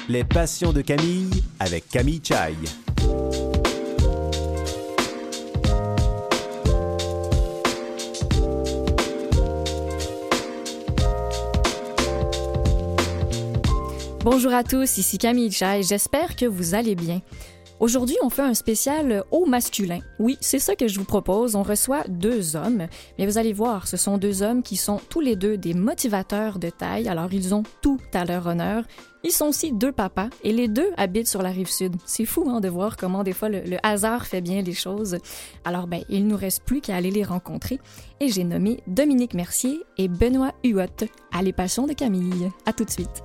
Les passions de Camille avec Camille Chaille. Bonjour à tous, ici Camille Chaille, j'espère que vous allez bien. Aujourd'hui, on fait un spécial au masculin. Oui, c'est ça que je vous propose. On reçoit deux hommes, mais vous allez voir, ce sont deux hommes qui sont tous les deux des motivateurs de taille. Alors, ils ont tout à leur honneur. Ils sont aussi deux papas et les deux habitent sur la Rive-Sud. C'est fou de voir comment des fois le hasard fait bien les choses. Alors, il nous reste plus qu'à aller les rencontrer. Et j'ai nommé Dominique Mercier et Benoît Huot à Les Passions de Camille. À tout de suite.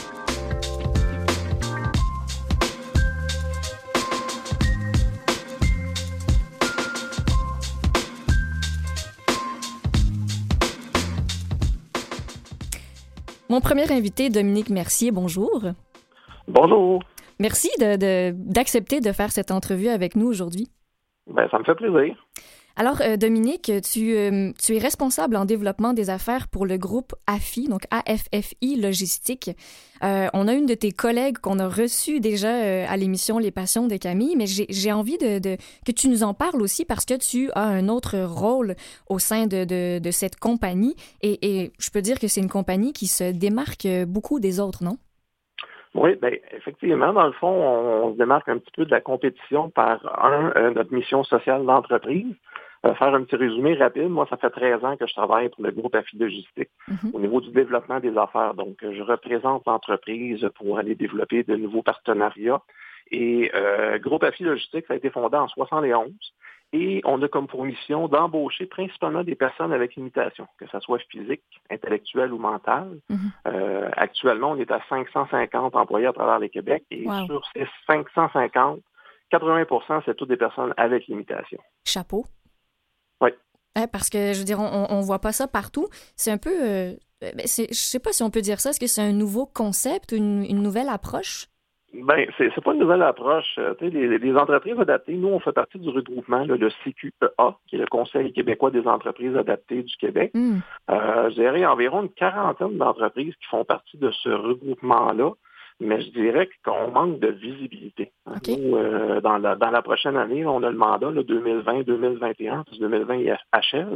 Mon premier invité, Dominique Mercier, bonjour. Bonjour. Merci d'accepter de faire cette entrevue avec nous aujourd'hui. Ça me fait plaisir. Alors, Dominique, tu es responsable en développement des affaires pour le groupe AFI, donc AFFI Logistique. On a une de tes collègues qu'on a reçue déjà à l'émission Les Passions de Camille, mais j'ai envie que tu nous en parles aussi parce que tu as un autre rôle au sein de cette compagnie et je peux dire que c'est une compagnie qui se démarque beaucoup des autres, non? Oui, effectivement, dans le fond, on se démarque un petit peu de la compétition par notre mission sociale d'entreprise. Faire un petit résumé rapide, moi, ça fait 13 ans que je travaille pour le groupe AFI Logistique au niveau du développement des affaires. Donc, je représente l'entreprise pour aller développer de nouveaux partenariats. Et groupe AFI Logistique, ça a été fondé en 71. Et on a comme pour mission d'embaucher principalement des personnes avec limitation, que ce soit physique, intellectuelle ou mentale. Actuellement, on est à 550 employés à travers le Québec. Et sur ces 550, 80%, c'est toutes des personnes avec limitation. Chapeau. Oui. Parce que, je veux dire, on voit pas ça partout. C'est un peu... je sais pas si on peut dire ça. Est-ce que c'est un nouveau concept, une nouvelle approche? C'est pas une nouvelle approche. Les entreprises adaptées, nous, on fait partie du regroupement, le CQEA, qui est le Conseil québécois des entreprises adaptées du Québec. Je dirais environ une quarantaine d'entreprises qui font partie de ce regroupement-là, mais je dirais qu'on manque de visibilité. Okay. Nous, dans la prochaine année, on a le mandat 2020-2021, parce que 2020 il achève,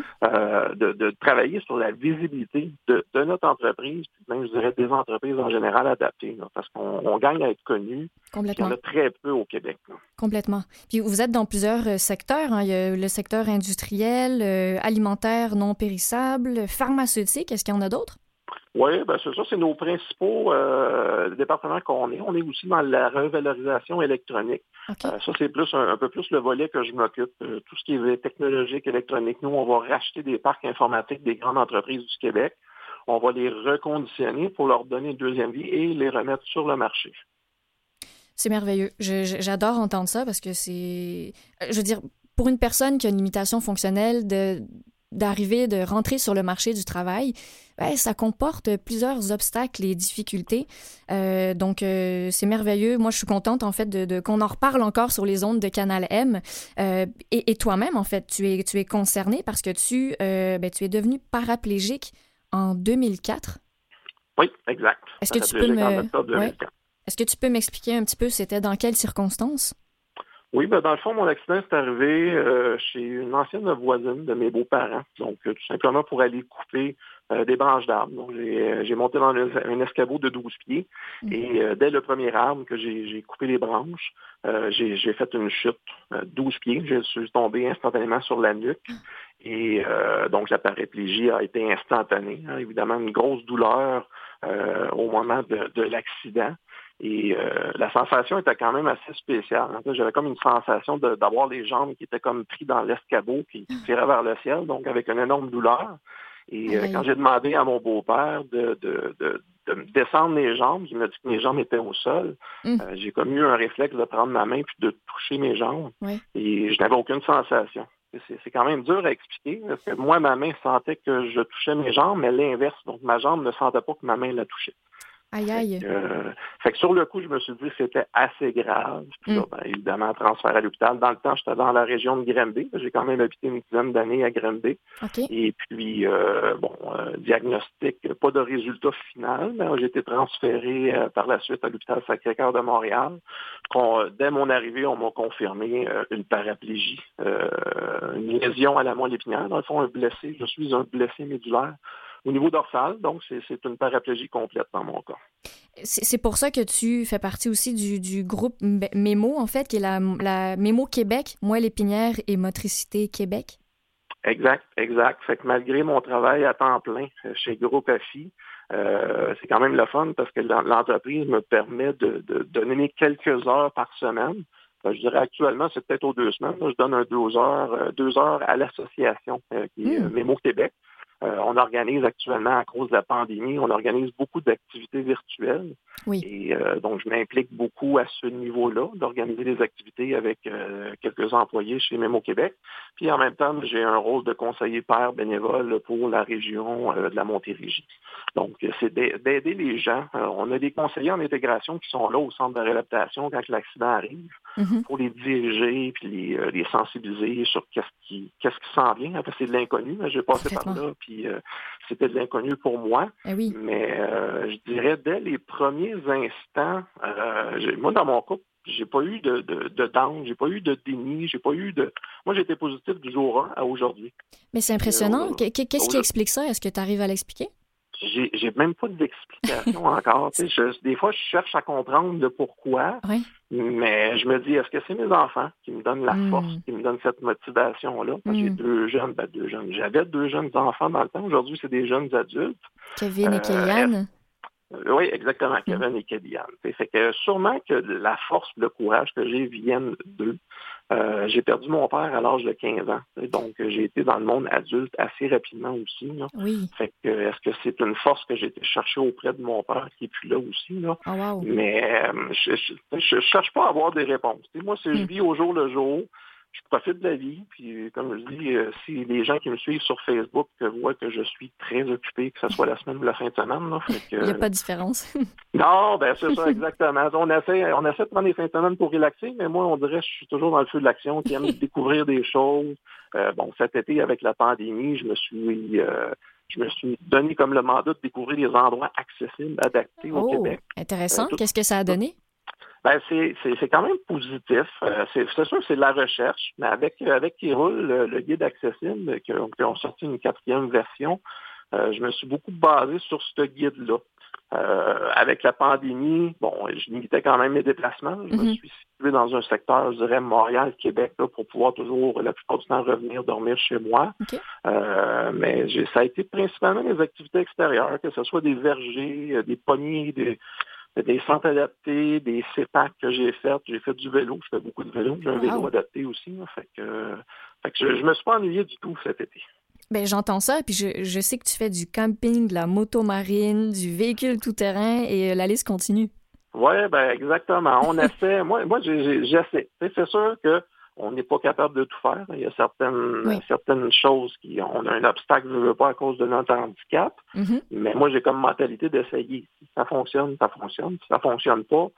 de travailler sur la visibilité de notre entreprise, puis même, je dirais, des entreprises en général adaptées, parce qu'on gagne à être connu. Il y en a très peu au Québec. Complètement. Puis vous êtes dans plusieurs secteurs. Il y a le secteur industriel, alimentaire non périssable, pharmaceutique. Est-ce qu'il y en a d'autres? Oui, c'est ça, c'est nos principaux départements qu'on est. On est aussi dans la revalorisation électronique. Okay. Ça, c'est plus un peu plus le volet que je m'occupe. Tout ce qui est technologique, électronique. Nous, on va racheter des parcs informatiques des grandes entreprises du Québec. On va les reconditionner pour leur donner une deuxième vie et les remettre sur le marché. C'est merveilleux. J'adore entendre ça parce que c'est... Je veux dire, pour une personne qui a une limitation fonctionnelle d'arriver, de rentrer sur le marché du travail, ça comporte plusieurs obstacles et difficultés. Donc, c'est merveilleux. Moi, je suis contente, en fait, qu'on en reparle encore sur les ondes de Canal M. Et toi-même, en fait, tu es concerné parce que tu es devenu paraplégique en 2004. Oui, exact. Est-ce que Est-ce que tu peux m'expliquer un petit peu, c'était dans quelles circonstances? Oui, dans le fond, mon accident est arrivé chez une ancienne voisine de mes beaux-parents. Donc, tout simplement pour aller couper des branches d'arbres. Donc, j'ai monté dans un escabeau de 12 pieds. Et dès le premier arbre que j'ai coupé les branches, j'ai fait une chute 12 pieds. Je suis tombé instantanément sur la nuque. Et donc, la paraplégie a été instantanée. Évidemment, une grosse douleur au moment de l'accident. Et la sensation était quand même assez spéciale. J'avais comme une sensation d'avoir les jambes qui étaient comme pris dans l'escabeau qui tiraient vers le ciel, donc avec une énorme douleur. Et quand j'ai demandé à mon beau-père de me descendre les jambes, il m'a dit que mes jambes étaient au sol. J'ai comme eu un réflexe de prendre ma main puis de toucher mes jambes. Et je n'avais aucune sensation. C'est quand même dur à expliquer, parce que moi, ma main sentait que je touchais mes jambes, mais l'inverse. Donc, ma jambe ne sentait pas que ma main la touchait. Aïe, aïe. Fait que sur le coup, je me suis dit que c'était assez grave. Puis là, évidemment, transfert à l'hôpital. Dans le temps, j'étais dans la région de Granby. J'ai quand même habité une dizaine d'années à Granby. OK. Et puis, diagnostic, pas de résultat final, mais j'ai été transféré par la suite à l'hôpital Sacré-Cœur de Montréal. Dès mon arrivée, on m'a confirmé une paraplégie, une lésion à la moelle épinière. Dans le fond, je suis un blessé médulaire au niveau dorsal, donc c'est une paraplégie complète dans mon cas. C'est pour ça que tu fais partie aussi du groupe MEMO, en fait, qui est la MEMO Québec, moelle épinière et motricité Québec. Exact. Fait que malgré mon travail à temps plein chez Groupe AFI, c'est quand même le fun parce que l'entreprise me permet de donner quelques heures par semaine. Je dirais actuellement, c'est peut-être aux 2 semaines. Là, je donne 2 heures à l'association qui est MEMO Québec. On organise actuellement, à cause de la pandémie, on organise beaucoup d'activités virtuelles. Oui. Et donc, je m'implique beaucoup à ce niveau-là, d'organiser des activités avec quelques employés chez Mémo Québec. Puis en même temps, j'ai un rôle de conseiller pair bénévole pour la région de la Montérégie. Donc, c'est d'aider les gens. On a des conseillers en intégration qui sont là au centre de réadaptation quand l'accident arrive, pour les diriger puis les sensibiliser sur qu'est-ce qui s'en vient. Après, c'est de l'inconnu. J'ai passé par là, puis c'était de l'inconnu pour moi. Oui. Mais je dirais, dès les premiers instants, moi, dans mon couple, j'ai pas eu de down, j'ai pas eu de déni, j'ai pas eu de... Moi, j'étais positif du jour 1 à aujourd'hui. Mais c'est impressionnant. Qu'est-ce qui explique ça? Est-ce que tu arrives à l'expliquer? J'ai même pas d'explication encore. Des fois, je cherche à comprendre le pourquoi, mais je me dis, est-ce que c'est mes enfants qui me donnent la force, qui me donnent cette motivation-là? Parce que j'ai deux jeunes. J'avais 2 jeunes enfants dans le temps. Aujourd'hui, c'est des jeunes adultes. Kevin et Kellyanne. Oui, exactement, Kevin et Kellyanne. Fait que sûrement que la force, le courage que j'ai viennent d'eux. J'ai perdu mon père à l'âge de 15 ans. Donc, j'ai été dans le monde adulte assez rapidement aussi. Là. Oui. Fait que, est-ce que c'est une force que j'ai été chercher auprès de mon père qui est plus là aussi? Là? Oh, wow. Mais je cherche pas à avoir des réponses. Moi, si je vis au jour le jour, je profite de la vie. Puis, comme je dis, si les gens qui me suivent sur Facebook voient que je suis très occupé, que ce soit la semaine ou la fin de semaine, là, fait que, il n'y a pas de différence. Non, c'est ça, exactement. On essaie de prendre des fins de semaine pour relaxer, mais moi, on dirait que je suis toujours dans le feu de l'action, qui aime découvrir des choses. Cet été, avec la pandémie, je me suis donné comme le mandat de découvrir des endroits accessibles, adaptés au Québec. Intéressant. Qu'est-ce que ça a donné? C'est quand même positif. C'est sûr que c'est de la recherche, mais avec qui roule le guide accessible, qui ont sorti une 4e version, je me suis beaucoup basé sur ce guide-là. Avec la pandémie, je limitais quand même mes déplacements. Je me suis situé dans un secteur, je dirais, Montréal-Québec, là, pour pouvoir toujours, la plupart du temps, revenir dormir chez moi. Okay. Mais ça a été principalement des activités extérieures, que ce soit des vergers, des poignées, des centres adaptés, des CEPAC que j'ai fait. J'ai fait du vélo, je fais beaucoup de vélo. J'ai un vélo adapté aussi. Là, fait que je me suis pas ennuyé du tout cet été. J'entends ça, puis je sais que tu fais du camping, de la moto marine, du véhicule tout-terrain, et la liste continue. Oui, exactement. On essaie. Moi, j'essaie. C'est sûr qu'on n'est pas capable de tout faire. Il y a certaines choses on a un obstacle, je ne veux pas, à cause de notre handicap. Mais moi, j'ai comme mentalité d'essayer. Si ça fonctionne, ça fonctionne. Si ça fonctionne pas,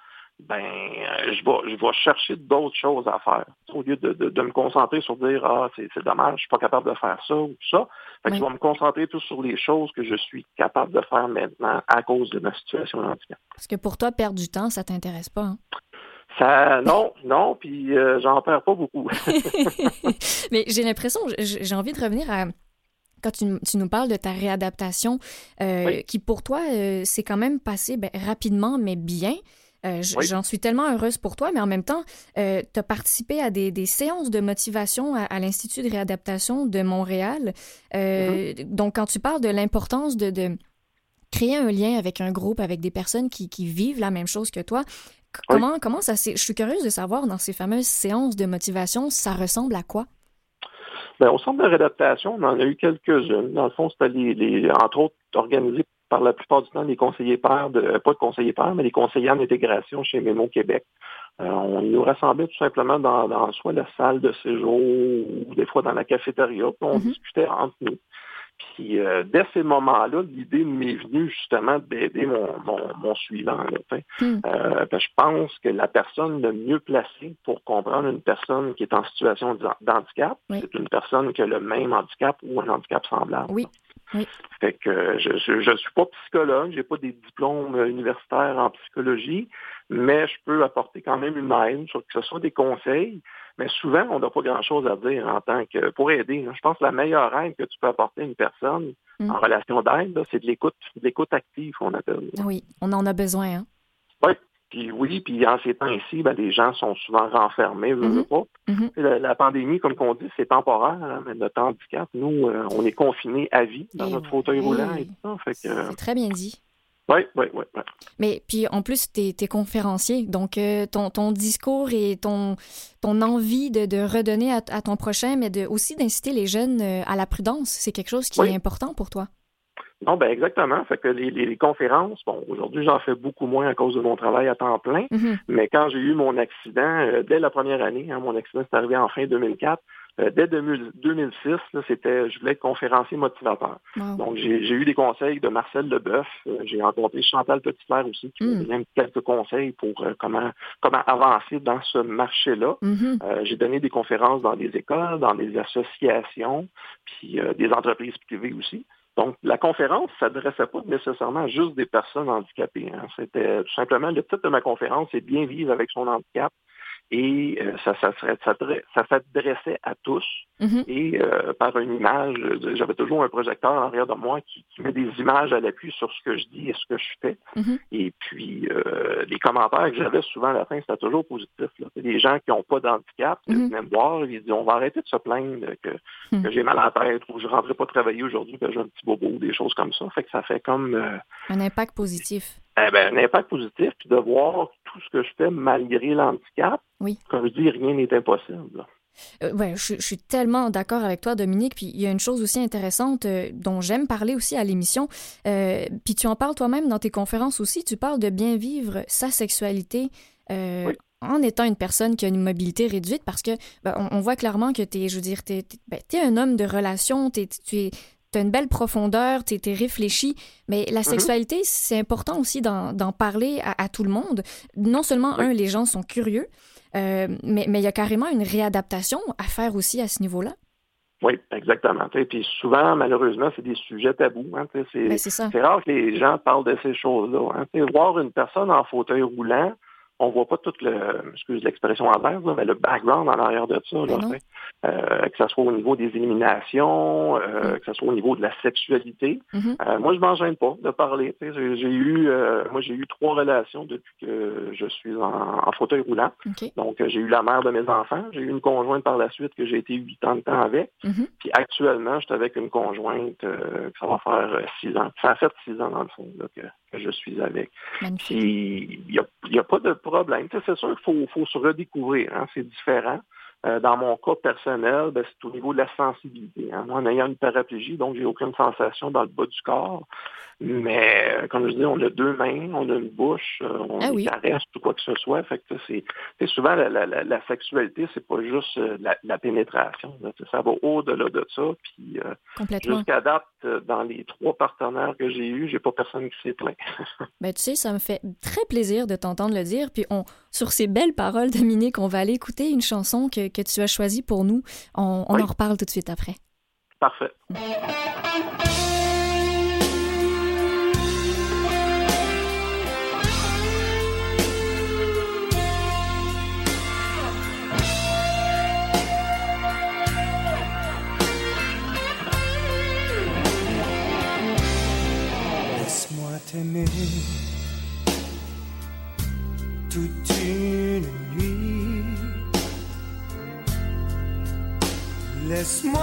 je vais chercher d'autres choses à faire. Au lieu de me concentrer sur dire, c'est dommage, je suis pas capable de faire ça ou tout ça. Fait que je vais me concentrer tout sur les choses que je suis capable de faire maintenant à cause de ma situation de handicap. Parce que pour toi, perdre du temps, ça t'intéresse pas, hein? Non, puis j'en perds pas beaucoup. Mais j'ai l'impression, j'ai envie de revenir à... Quand tu nous parles de ta réadaptation, qui pour toi, c'est quand même passé rapidement, mais bien. J'en suis tellement heureuse pour toi, mais en même temps, tu as participé à des séances de motivation à l'Institut de réadaptation de Montréal. Donc, quand tu parles de l'importance de créer un lien avec un groupe, avec des personnes qui vivent la même chose que toi, comment ça s'est... Je suis curieuse de savoir, dans ces fameuses séances de motivation, ça ressemble à quoi? Au centre de réadaptation, on en a eu quelques-unes. Dans le fond, c'était entre autres organisé par la plupart du temps les conseillers pairs, pas de conseillers pairs, mais les conseillers en intégration chez Mémo Québec. On nous rassemblait tout simplement dans soit la salle de séjour ou des fois dans la cafétéria, puis on discutait entre nous. Puis dès ces moments-là, l'idée m'est venue justement d'aider mon suivant. Là, je pense que la personne le mieux placée pour comprendre une personne qui est en situation d'handicap, c'est une personne qui a le même handicap ou un handicap semblable. Oui. Fait que je suis pas psychologue, j'ai pas des diplômes universitaires en psychologie, mais je peux apporter quand même une aide, que ce soit des conseils. Mais souvent, on n'a pas grand-chose à dire en tant que pour aider. Je pense que la meilleure aide que tu peux apporter à une personne en relation d'aide, là, c'est de l'écoute active, on appelle. Oui, on en a besoin. Hein? Puis en ces temps-ci, les gens sont souvent renfermés, veulent pas. La pandémie, comme on dit, c'est temporaire, hein, mais notre handicap, nous, on est confinés à vie dans notre fauteuil roulant et tout ça. Fait que, c'est très bien dit. Oui. Mais puis en plus, t'es conférencier, donc ton discours et ton envie de redonner à ton prochain, mais aussi d'inciter les jeunes à la prudence, c'est quelque chose qui est important pour toi. Non, exactement. Fait que les conférences, aujourd'hui, j'en fais beaucoup moins à cause de mon travail à temps plein, mais quand j'ai eu mon accident, dès la première année, mon accident s'est arrivé en fin 2004, dès 2006, là, je voulais être conférencier motivateur. Wow. Donc, j'ai eu des conseils de Marcel Leboeuf. J'ai rencontré Chantal Petitfleur aussi, qui m'a donné quelques conseils pour comment avancer dans ce marché-là. J'ai donné des conférences dans des écoles, dans des associations, puis des entreprises privées aussi. Donc, la conférence ne s'adressait pas nécessairement à juste des personnes handicapées. Hein. C'était tout simplement, le titre de ma conférence, c'est « Bien vivre avec son handicap ». Et ça s'adressait à tous. Et par une image, j'avais toujours un projecteur en arrière de moi qui met des images à l'appui sur ce que je dis et ce que je fais. Et puis, les commentaires que j'avais souvent à la fin, c'était toujours positif. Là. Des gens qui n'ont pas d'handicap, qui venaient me voir, ils disaient, on va arrêter de se plaindre que j'ai mal à la tête ou je ne rentrerai pas travailler aujourd'hui, que j'ai un petit bobo, des choses comme ça. Fait que ça fait comme... un impact positif. Un impact positif, puis de voir tout ce que je fais malgré l'handicap. Oui. Comme je dis, rien n'est impossible. Je suis tellement d'accord avec toi, Dominique. Puis il y a une chose aussi intéressante dont j'aime parler aussi à l'émission. Puis tu en parles toi-même dans tes conférences aussi. Tu parles de bien vivre sa sexualité en étant une personne qui a une mobilité réduite, parce que on voit clairement que t'es un homme de relation, t'as une belle profondeur, t'es réfléchi, mais la sexualité, c'est important aussi d'en parler à tout le monde. Non seulement, les gens sont curieux, mais il y a carrément une réadaptation à faire aussi à ce niveau-là. Oui, exactement. Puis souvent, malheureusement, c'est des sujets tabous. Hein, c'est rare que les gens parlent de ces choses-là. Hein. Voir une personne en fauteuil roulant, on voit pas tout excuse l'expression en l'air, mais le background en arrière de ça, que ce soit au niveau des éliminations, que ce soit au niveau de la sexualité. Moi, je m'en gêne pas de parler. J'ai eu 3 relations depuis que je suis en fauteuil roulant. Okay. Donc, j'ai eu la mère de mes enfants, j'ai eu une conjointe par la suite que j'ai été 8 ans de temps avec. Puis actuellement, je suis avec une conjointe que ça va faire 6 ans. Ça fait 6 ans dans le fond là, que je suis avec. Puis, il y a pas de problème. C'est sûr qu'il faut se redécouvrir. Hein, c'est différent. Dans mon cas personnel, c'est au niveau de la sensibilité. Hein. Moi, en ayant une paraplégie, donc j'ai aucune sensation dans le bas du corps. Mais, comme je dis, on a 2 mains, on a une bouche, on caresse ou quoi que ce soit. Fait que c'est souvent la sexualité, c'est pas juste la pénétration. Là. Ça va au-delà de ça. Puis jusqu'à date, dans les 3 partenaires que j'ai eus, j'ai pas personne qui s'est plaint. Tu sais, ça me fait très plaisir de t'entendre le dire. Puis sur ces belles paroles, Dominique, on va aller écouter une chanson que tu as choisie pour nous. On en reparle tout de suite après. Parfait. Laisse-moi t'aimer toute une nuit. Laisse-moi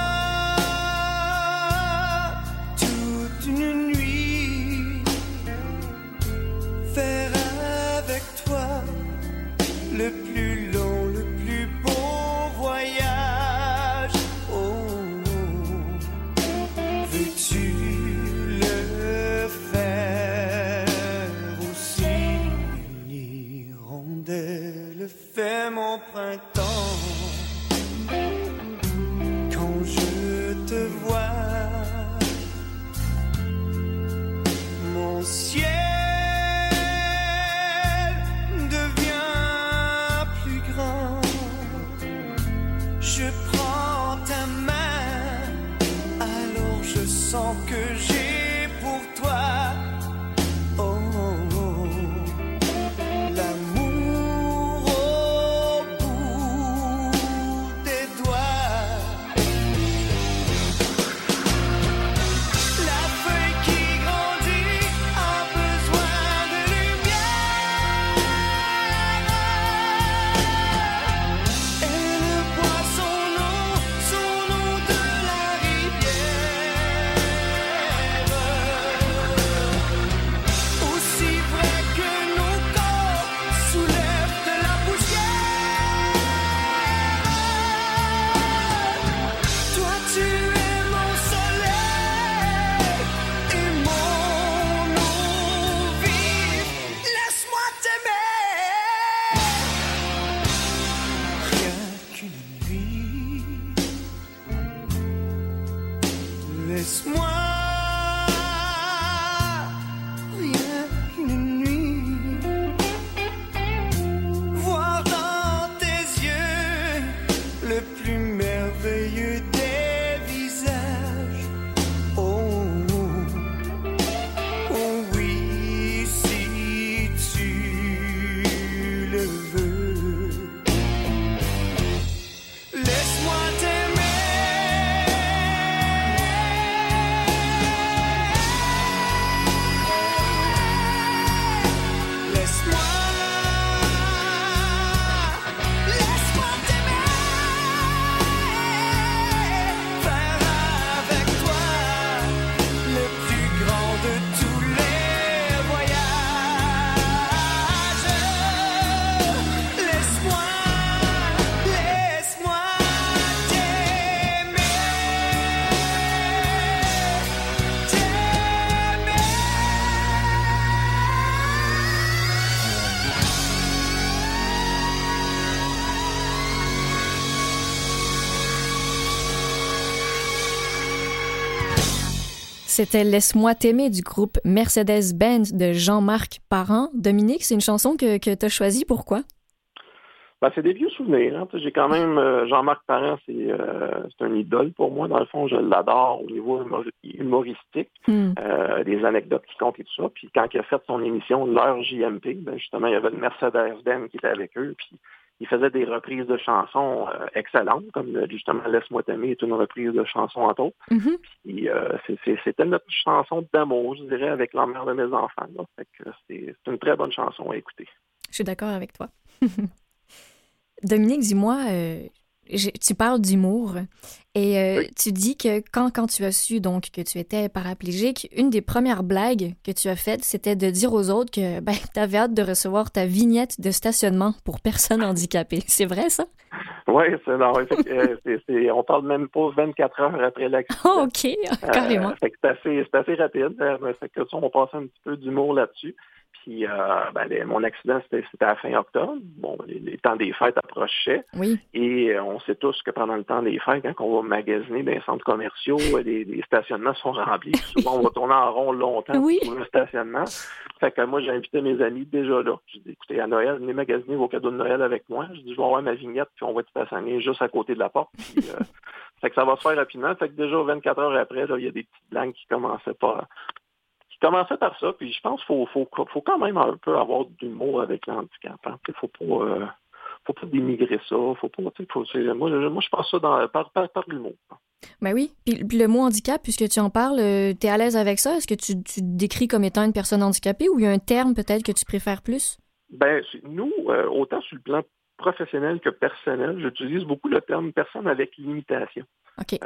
toute une nuit faire avec toi le plus long, le plus beau voyage. Oh, veux-tu le faire aussi? Une hirondelle fait mon printemps. Quand C'était Laisse-moi t'aimer du groupe Mercedes-Benz de Jean-Marc Parent. Dominique, c'est une chanson que tu as choisie. Pourquoi? Ben, c'est des vieux souvenirs. Hein. J'ai quand même Jean-Marc Parent, c'est un idole pour moi. Dans le fond, je l'adore au niveau humoristique, des anecdotes qui comptent et tout ça. Puis quand il a fait son émission L'heure JMP, ben, justement, il y avait le Mercedes-Benz qui était avec eux. Puis il faisait des reprises de chansons excellentes, comme justement Laisse-moi t'aimer est une reprise de chanson entre autres. Puis c'était notre chanson d'amour, je dirais, avec la mère de mes enfants. Là. Fait que c'est une très bonne chanson à écouter. Je suis d'accord avec toi. Dominique, dis-moi, tu parles d'humour et Oui. tu dis que quand tu as su donc que tu étais paraplégique, une des premières blagues que tu as faites, c'était de dire aux autres que tu avais hâte de recevoir ta vignette de stationnement pour personnes handicapées. C'est vrai, ça? Oui, on parle même pas 24 heures après l'accident. Oh, OK, carrément. Fait que c'est assez rapide. Fait que ça, on passe un petit peu d'humour là-dessus. Puis mon accident, c'était à la fin octobre. Bon, les temps des fêtes approchaient. Oui. Et on sait tous que pendant le temps des fêtes, quand on va magasiner dans les centres commerciaux, les stationnements sont remplis. Souvent, on va tourner en rond longtemps Oui. pour trouver un stationnement. Fait que moi, j'ai invité mes amis déjà là. J'ai dit, écoutez, à Noël, venez magasiner vos cadeaux de Noël avec moi. Je dis, je vais avoir ma vignette, puis on va être stationné juste à côté de la porte. Puis, fait que ça va se faire rapidement. Fait que déjà, 24 heures après, là, il y a des petites blagues qui commençaient par ça, puis je pense qu'il faut quand même un peu avoir d'humour avec le handicap. Hein. Faut pas dénigrer ça. Moi, je pense ça par l'humour. Ben oui. Puis le mot handicap, puisque tu en parles, t'es à l'aise avec ça? Est-ce que tu te décris comme étant une personne handicapée ou il y a un terme peut-être que tu préfères plus? Ben, nous, autant sur le plan professionnel que personnel, j'utilise beaucoup le terme personne avec limitation. OK.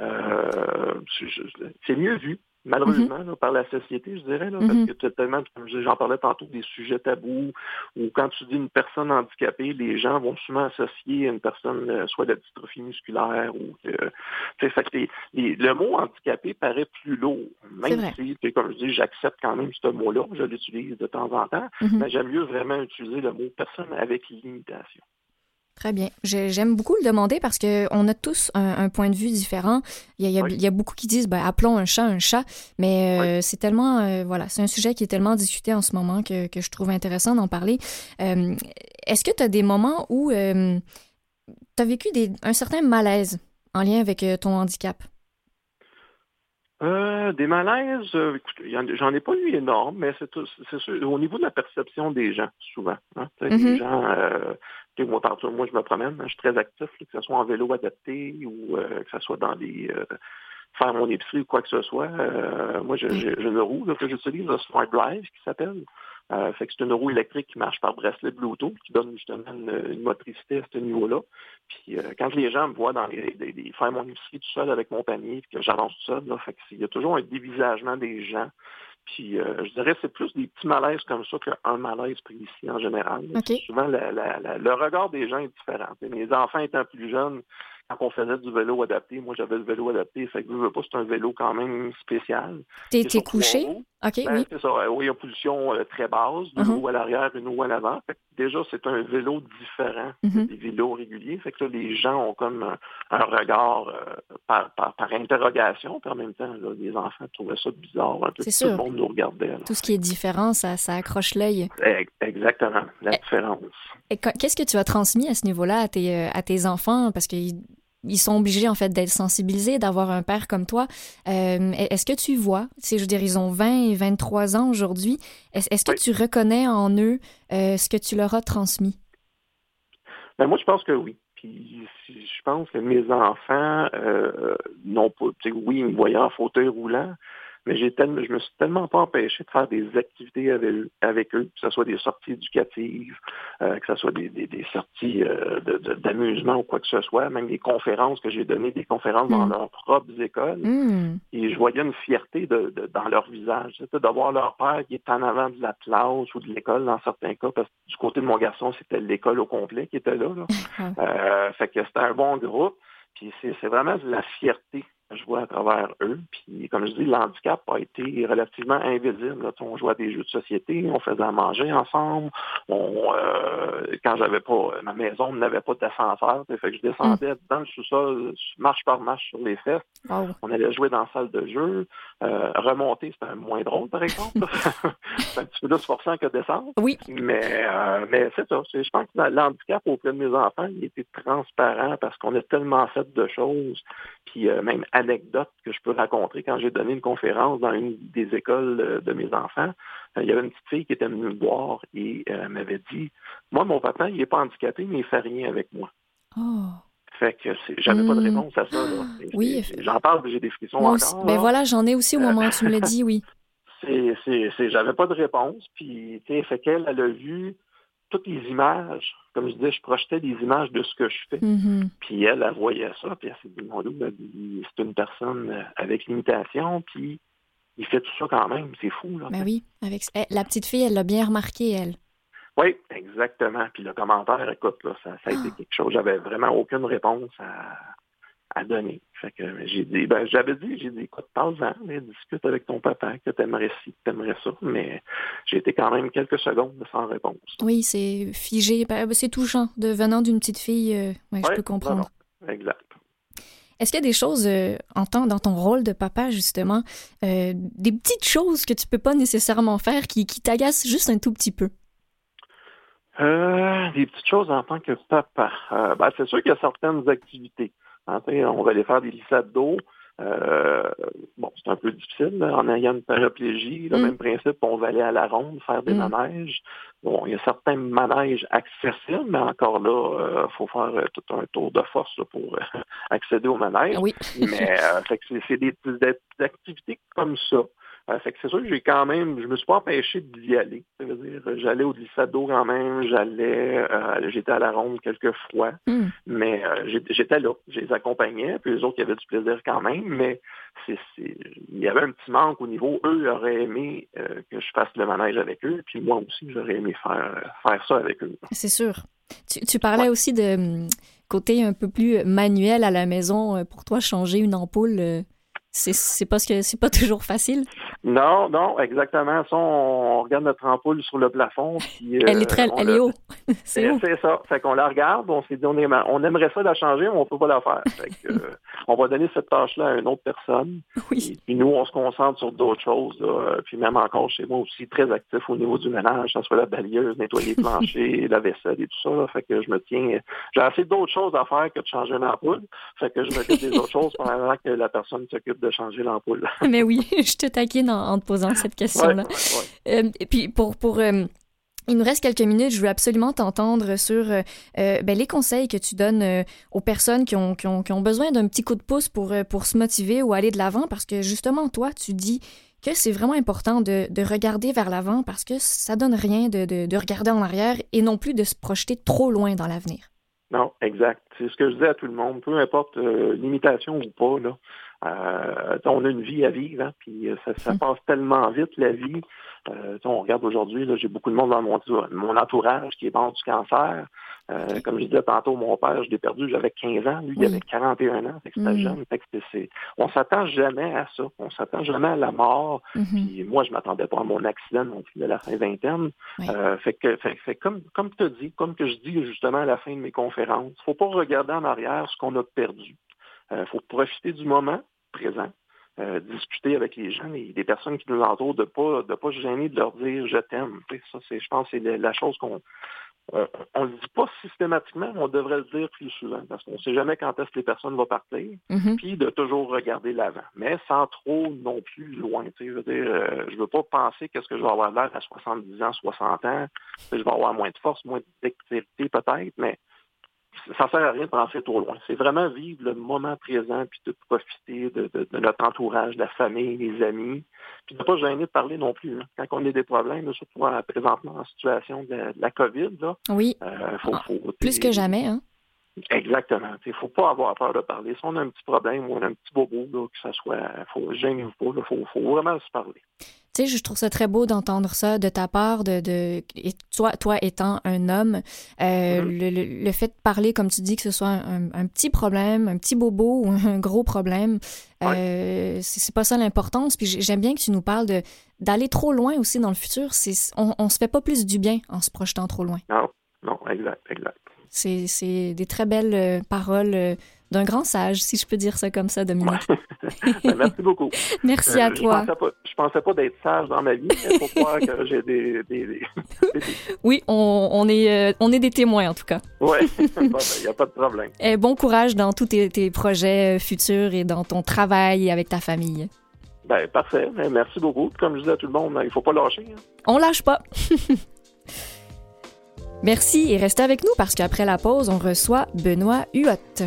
C'est mieux vu. Malheureusement, là, par la société, je dirais, là, parce que tellement, comme j'en parlais tantôt, des sujets tabous, ou quand tu dis une personne handicapée, les gens vont souvent associer une personne soit de dystrophie musculaire ou le mot handicapé paraît plus lourd, même si, comme je dis, j'accepte quand même ce mot-là, je l'utilise de temps en temps, mais j'aime mieux vraiment utiliser le mot personne avec limitation. Très bien. J'aime beaucoup le demander parce qu'on a tous un point de vue différent. Il y a beaucoup qui disent appelons un chat, mais c'est tellement c'est un sujet qui est tellement discuté en ce moment que je trouve intéressant d'en parler. Est-ce que tu as des moments où tu as vécu un certain malaise en lien avec ton handicap? Des malaises, écoute, j'en ai pas eu énorme, mais c'est sûr, au niveau de la perception des gens, souvent. Hein, les gens, moi, je me promène, hein, je suis très actif, que ce soit en vélo adapté ou que ce soit dans faire mon épicerie ou quoi que ce soit. Moi, j'ai une roue que j'utilise, le Smart Drive, qui s'appelle. Fait que c'est une roue électrique qui marche par bracelet Bluetooth, qui donne justement une motricité à ce niveau-là. Puis quand les gens me voient faire mon épicerie tout seul avec mon panier, puis que j'avance tout seul, là, fait que il y a toujours un dévisagement des gens. Puis je dirais que c'est plus des petits malaises comme ça qu'un malaise pris ici en général. Okay. Souvent, le regard des gens est différent. Mes enfants étant plus jeunes, quand on faisait du vélo adapté, moi j'avais le vélo adapté, fait que je veux pas, c'est un vélo quand même spécial. T'es couché? OK, oui. C'est ça, oui, en position très basse, une roue à l'arrière, une roue à l'avant. Fait que déjà, c'est un vélo différent des vélos réguliers. Fait que là, les gens ont comme un regard par interrogation, puis en même temps, là, les enfants trouvaient ça bizarre. Un peu, c'est tout sûr. le monde nous regardait. Là. Tout ce qui est différent, ça accroche l'œil. Exactement, la différence. Et qu'est-ce que tu as transmis à ce niveau-là à tes enfants? Parce qu'ils sont obligés, en fait, d'être sensibilisés, d'avoir un père comme toi. Est-ce que tu vois, je veux dire, ils ont 20 et 23 ans aujourd'hui, est-ce que tu reconnais en eux ce que tu leur as transmis? Ben moi, je pense que oui. Puis je pense que mes enfants n'ont pas, oui, ils me voyaient en fauteuil roulant, mais je me suis tellement pas empêché de faire des activités avec eux, que ce soit des sorties éducatives, que ce soit des sorties d'amusement ou quoi que ce soit, même des conférences que j'ai données, des conférences dans leurs propres écoles. Et je voyais une fierté dans leur visage, de voir leur père qui est en avant de la classe ou de l'école dans certains cas, parce que du côté de mon garçon, c'était l'école au complet qui était là. Fait que c'était un bon groupe. Puis c'est vraiment de la fierté Je vois à travers eux. Puis, comme je dis, le handicap a été relativement invisible. Là. On jouait à des jeux de société, on faisait à manger ensemble. Quand j'avais pas ma maison n'avait pas d'ascenseur, fait que je descendais dans le sous-sol, marche par marche sur les fesses. Wow. On allait jouer dans la salle de jeu. Remonter, c'était moins drôle, par exemple. C'est un petit peu plus forçant que descendre. Oui. Mais c'est ça. Je pense que l'handicap auprès de mes enfants, il était transparent parce qu'on a tellement fait de choses. Puis même anecdote que je peux raconter quand j'ai donné une conférence dans une des écoles de mes enfants. Il y avait une petite fille qui était venue me voir et m'avait dit « Moi, mon papa, il n'est pas handicapé, mais il fait rien avec moi. Oh. » Fait que j'avais pas de réponse à ça. Là. Oui. J'en parle, j'ai des frissons Moi encore. aussi. Ben voilà, j'en ai aussi au moment où tu me l'as dit, oui. J'avais pas de réponse. Puis, tu sais, fait qu'elle, elle a vu toutes les images. Comme je disais, je projetais des images de ce que je fais. Mm-hmm. Puis elle voyait ça, puis elle s'est dit, mon Dieu, c'est une personne avec limitation, puis il fait tout ça quand même, c'est fou. Là, ben oui, la petite fille, elle l'a bien remarqué, elle. Oui, exactement. Puis le commentaire, écoute, là, ça a été quelque chose, j'avais vraiment aucune réponse à donner. Fait que j'ai dit, écoute, parle-en, discute avec ton papa, que t'aimerais ci, que t'aimerais ça, mais j'ai été quand même quelques secondes sans réponse. Oui, c'est figé, c'est touchant, venant d'une petite fille, je peux comprendre. Non, exact. Est-ce qu'il y a des choses, dans ton rôle de papa, justement, des petites choses que tu peux pas nécessairement faire qui t'agacent juste un tout petit peu? Des petites choses en tant que papa. C'est sûr qu'il y a certaines activités. On va aller faire des glissades d'eau. C'est un peu difficile. Là, en ayant une paraplégie, le même principe, on va aller à la ronde, faire des manèges. Bon, il y a certains manèges accessibles, mais encore là, il faut faire tout un tour de force là, pour accéder au manège. Oui. Mais fait que c'est des activités comme ça. Fait que c'est sûr que je me suis pas empêché d'y aller. Ça veut dire, j'allais au glissade d'eau quand même, j'étais à la ronde quelques fois, mais j'étais là, je les accompagnais, puis les autres, il y avait du plaisir quand même, mais il y avait un petit manque au niveau, eux auraient aimé que je fasse le manège avec eux, puis moi aussi, j'aurais aimé faire ça avec eux. C'est sûr. Tu parlais aussi de côté un peu plus manuel à la maison, pour toi, changer une ampoule. C'est parce que c'est pas toujours facile. Non, exactement. Ça, on regarde notre ampoule sur le plafond. Puis, elle est haut. C'est haut. C'est ça. Fait qu'on la regarde, on s'est dit, on aimerait ça la changer, mais on peut pas la faire. Fait que, on va donner cette tâche-là à une autre personne. Oui. Puis nous, on se concentre sur d'autres choses. Là. Puis même encore chez moi aussi, très actif au niveau du ménage, que ce soit la balayeuse, nettoyer le plancher, la vaisselle et tout ça. Là. Fait que je me tiens... J'ai assez d'autres choses à faire que de changer une ampoule. Fait que je m'occupe des autres choses pendant que la personne s'occupe de changer l'ampoule. Mais oui, je te taquine en te posant cette question-là. Ouais. Et puis il nous reste quelques minutes. Je veux absolument t'entendre sur les conseils que tu donnes aux personnes qui ont besoin d'un petit coup de pouce pour se motiver ou aller de l'avant, parce que justement, toi, tu dis que c'est vraiment important de regarder vers l'avant parce que ça donne rien de regarder en arrière et non plus de se projeter trop loin dans l'avenir. Non, exact. C'est ce que je dis à tout le monde. Peu importe l'imitation ou pas, là. On a une vie à vivre, hein, puis ça passe tellement vite, la vie. On regarde aujourd'hui, là, j'ai beaucoup de monde dans mon entourage qui est mort du cancer. Comme je disais tantôt, mon père, je l'ai perdu, j'avais 15 ans. Lui, il avait 41 ans. Fait que c'était jeune. Fait que on s'attend jamais à ça. On s'attend jamais à la mort. Puis moi, je m'attendais pas à mon accident non plus de la fin vingtaine. Fait comme tu as dit, comme que je dis justement à la fin de mes conférences, faut pas regarder en arrière ce qu'on a perdu. Faut profiter du moment présent. Discuter avec les gens, des personnes qui nous entourent, de pas se gêner de leur dire je t'aime. Ça, je pense que c'est la chose qu'on on le dit pas systématiquement, mais on devrait le dire plus souvent, parce qu'on ne sait jamais quand est-ce que les personnes vont partir, puis de toujours regarder l'avant, mais sans trop non plus loin. Je veux dire, je veux pas penser qu'est-ce que je vais avoir l'air à 70 ans, 60 ans, je vais avoir moins de force, moins de dextérité peut-être, mais ça ne sert à rien de penser trop loin. C'est vraiment vivre le moment présent puis de profiter de notre entourage, de la famille, des amis, puis de ne pas gêner de parler non plus. Hein. Quand on a des problèmes, là, surtout présentement en situation de la COVID, là, oui, plus que jamais. Hein? Exactement. Il ne faut pas avoir peur de parler. Si on a un petit problème ou on a un petit bobo, là, que ça soit, faut gêner ou pas, il faut vraiment se parler. Tu sais, je trouve ça très beau d'entendre ça de ta part, et toi étant un homme, le fait de parler, comme tu dis, que ce soit un petit problème, un petit bobo ou un gros problème, c'est pas ça l'importance. Puis j'aime bien que tu nous parles d'aller trop loin aussi dans le futur. On se fait pas plus du bien en se projetant trop loin. Non, exact. C'est des très belles paroles d'un grand sage, si je peux dire ça comme ça, Dominique. Merci beaucoup. Merci à toi. Je pensais pas d'être sage dans ma vie, mais faut croire que j'ai des... Oui, on est des témoins, en tout cas. Oui, il n'y a pas de problème. Et bon courage dans tous tes projets futurs et dans ton travail avec ta famille. Ben, parfait. Merci beaucoup. Comme je disais à tout le monde, il ne faut pas lâcher. On lâche pas. Merci et restez avec nous parce qu'après la pause, on reçoit Benoît Huot.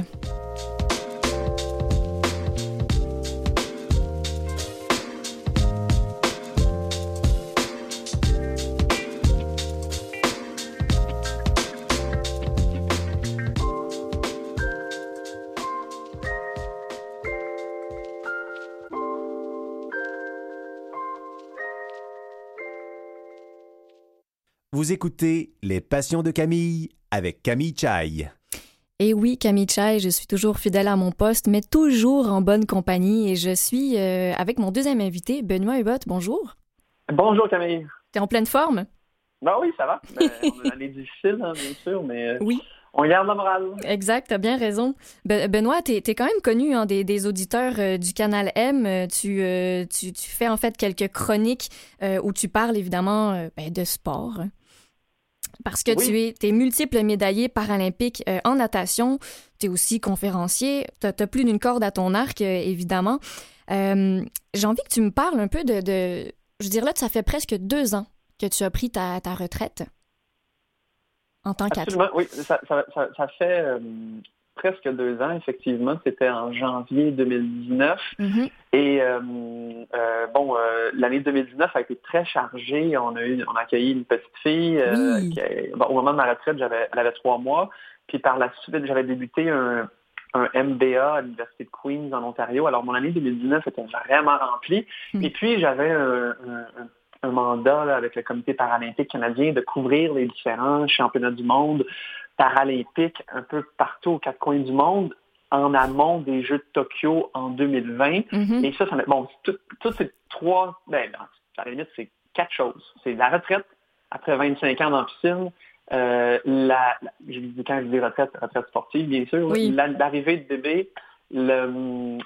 Vous écoutez Les Passions de Camille avec Camille Chaille. Et oui, Camille Chaille, je suis toujours fidèle à mon poste, mais toujours en bonne compagnie. Et je suis avec mon deuxième invité, Benoît Huot. Bonjour. Bonjour, Camille. T'es en pleine forme? Ben oui, ça va. On a une année difficile, bien sûr, mais oui. On garde la morale. Exact, t'as bien raison. Benoît, t'es quand même connu des auditeurs du Canal M. Tu fais en fait quelques chroniques où tu parles évidemment de sport. Parce que t'es multiple médaillé paralympique en natation. T'es aussi conférencier. T'as plus d'une corde à ton arc, évidemment. J'ai envie que tu me parles un peu de... Je dirais là, ça fait presque 2 ans que tu as pris ta retraite en tant qu'athlète. Absolument, oui. Ça fait presque 2 ans, effectivement. C'était en janvier 2019. Mm-hmm. Et l'année 2019 a été très chargée. On a accueilli une petite fille. Au moment de ma retraite, elle avait 3 mois. Puis par la suite, j'avais débuté un MBA à l'Université de Queens en Ontario. Alors, mon année 2019 était vraiment remplie. Et puis, j'avais un mandat là, avec le Comité paralympique canadien de couvrir les différents championnats du monde paralympiques un peu partout aux 4 coins du monde en amont des Jeux de Tokyo en 2020. Mm-hmm. Et ça toutes ces 3, à la limite, c'est 4 choses. C'est la retraite, après 25 ans dans la piscine, quand je dis retraite sportive, bien sûr, oui. L'arrivée de bébé, le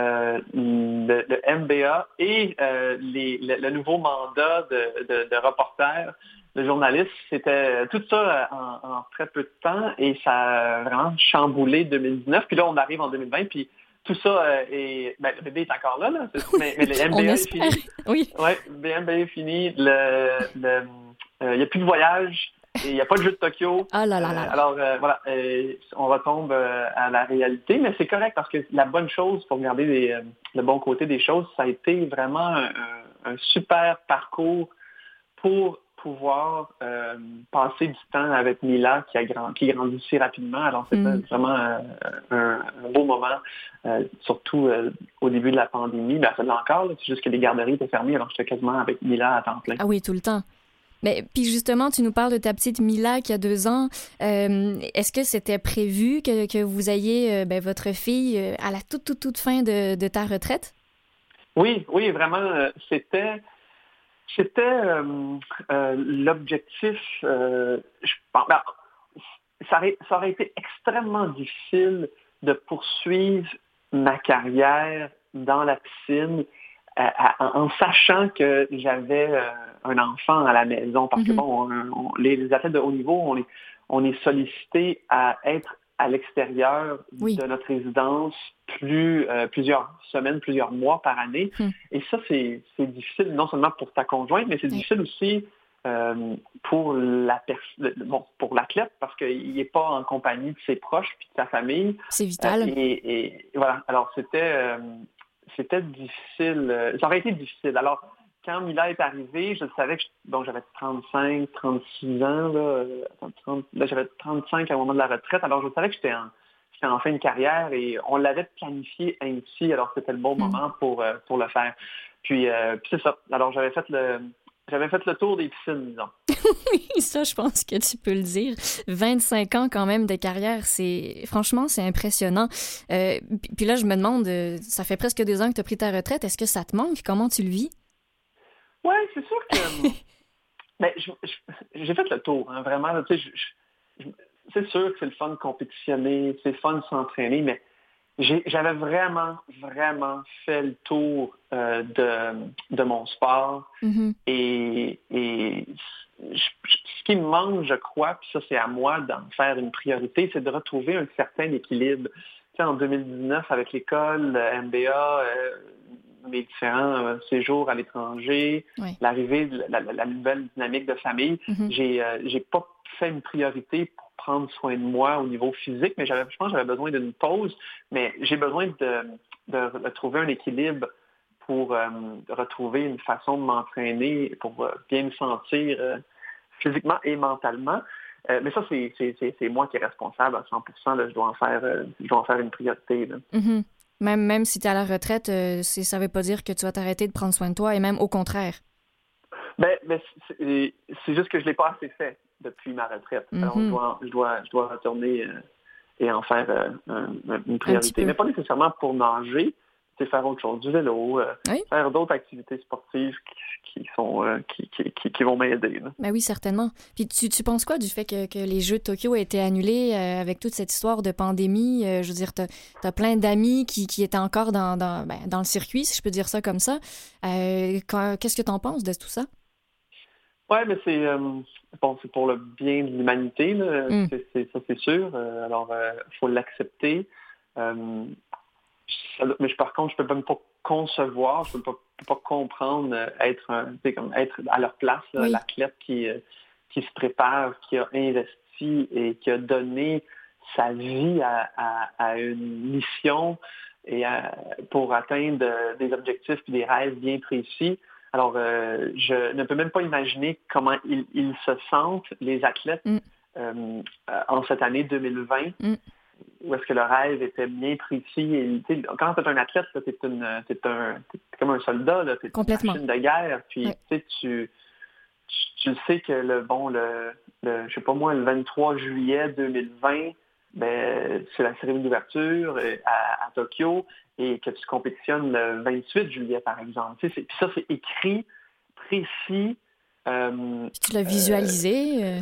MBA et le nouveau mandat de reporter, de journaliste, c'était tout ça en très peu de temps et ça a vraiment chamboulé 2019. Puis là, on arrive en 2020, puis tout ça le bébé est encore là mais le MBA est fini. Oui. Ouais, le MBA est fini. Il n'y a plus de voyage. Et il n'y a pas de jeu de Tokyo. Ah là là là. Alors, on retombe à la réalité, mais c'est correct parce que la bonne chose, pour regarder le bon côté des choses, ça a été vraiment un super parcours pour pouvoir passer du temps avec Mila qui grandit si rapidement. Alors, c'était vraiment un beau moment, surtout au début de la pandémie. Ça l'est encore, c'est juste que les garderies étaient fermées, alors j'étais quasiment avec Mila à temps plein. Ah oui, tout le temps. Mais puis justement, tu nous parles de ta petite Mila qui a 2 ans. Est-ce que c'était prévu que vous ayez votre fille à la toute fin de ta retraite? Oui, vraiment. C'était l'objectif. Ça aurait été extrêmement difficile de poursuivre ma carrière dans la piscine en sachant que j'avais un enfant à la maison. Parce que les athlètes de haut niveau, on est sollicités à être à l'extérieur de notre résidence plusieurs semaines, plusieurs mois par année. Et ça, c'est difficile non seulement pour ta conjointe, mais c'est difficile aussi pour l'athlète parce qu'il n'est pas en compagnie de ses proches puis de sa famille. C'est vital. Et voilà. Alors, c'était difficile. Ça aurait été difficile. Alors, quand Mila est arrivée, je savais que j'avais 35, 36 ans. J'avais 35 à un moment de la retraite. Alors, je savais que j'étais en fin de carrière et on l'avait planifié ainsi. Alors, c'était le bon moment pour le faire. Puis c'est ça. Alors, j'avais fait le tour des piscines, disons. Oui, ça, je pense que tu peux le dire. 25 ans quand même de carrière, franchement, c'est impressionnant. Puis là, je me demande, ça fait presque 2 ans que tu as pris ta retraite. Est-ce que ça te manque? Comment tu le vis? Oui, c'est sûr que... Ben, j'ai fait le tour, hein, vraiment. Là, c'est sûr que c'est le fun de compétitionner, c'est le fun de s'entraîner, mais j'avais vraiment, vraiment fait le tour de mon sport. Mm-hmm. Et ce qui me manque, je crois, puis ça, c'est à moi d'en faire une priorité, c'est de retrouver un certain équilibre. Tu sais, en 2019, avec l'école, le MBA, mes différents séjours à l'étranger, Oui. l'arrivée de la nouvelle dynamique de famille, j'ai pas fait une priorité pour prendre soin de moi au niveau physique, mais je pense que j'avais besoin d'une pause, mais j'ai besoin de trouver un équilibre pour retrouver une façon de m'entraîner, pour bien me sentir physiquement et mentalement. Mais ça, c'est moi qui est responsable à 100%. Là, je dois en faire une priorité. Là. Mm-hmm. Même si tu es à la retraite, ça ne veut pas dire que tu vas t'arrêter de prendre soin de toi, et même au contraire. Ben, c'est juste que je ne l'ai pas assez fait depuis ma retraite. Mm-hmm. Alors, je dois retourner et en faire une priorité. Mais pas nécessairement pour nager, c'est faire autre chose, du vélo, faire d'autres activités sportives qui vont m'aider. Là. Ben oui, certainement. Puis tu penses quoi du fait que les Jeux de Tokyo aient été annulés avec toute cette histoire de pandémie? Je veux dire, t'as plein d'amis qui étaient encore dans le circuit, si je peux dire ça comme ça. Qu'est-ce que t'en penses de tout ça? Oui, mais c'est pour le bien de l'humanité, là. Ça c'est sûr. Alors, il faut l'accepter. Mais par contre, je ne peux même pas concevoir, je ne peux pas comprendre être à leur place, là, l'athlète qui se prépare, qui a investi et qui a donné sa vie à une mission et pour atteindre des objectifs et des rêves bien précis. Alors, je ne peux même pas imaginer comment ils se sentent, les athlètes, en cette année 2020. Où est-ce que le rêve était bien précis. Et, quand tu es un athlète, t'es comme un soldat, tu es une machine de guerre. Puis tu sais que le 23 juillet 2020, c'est la cérémonie d'ouverture à Tokyo et que tu compétitionnes le 28 juillet, par exemple. Puis ça, c'est écrit, précis. Tu l'as visualisé?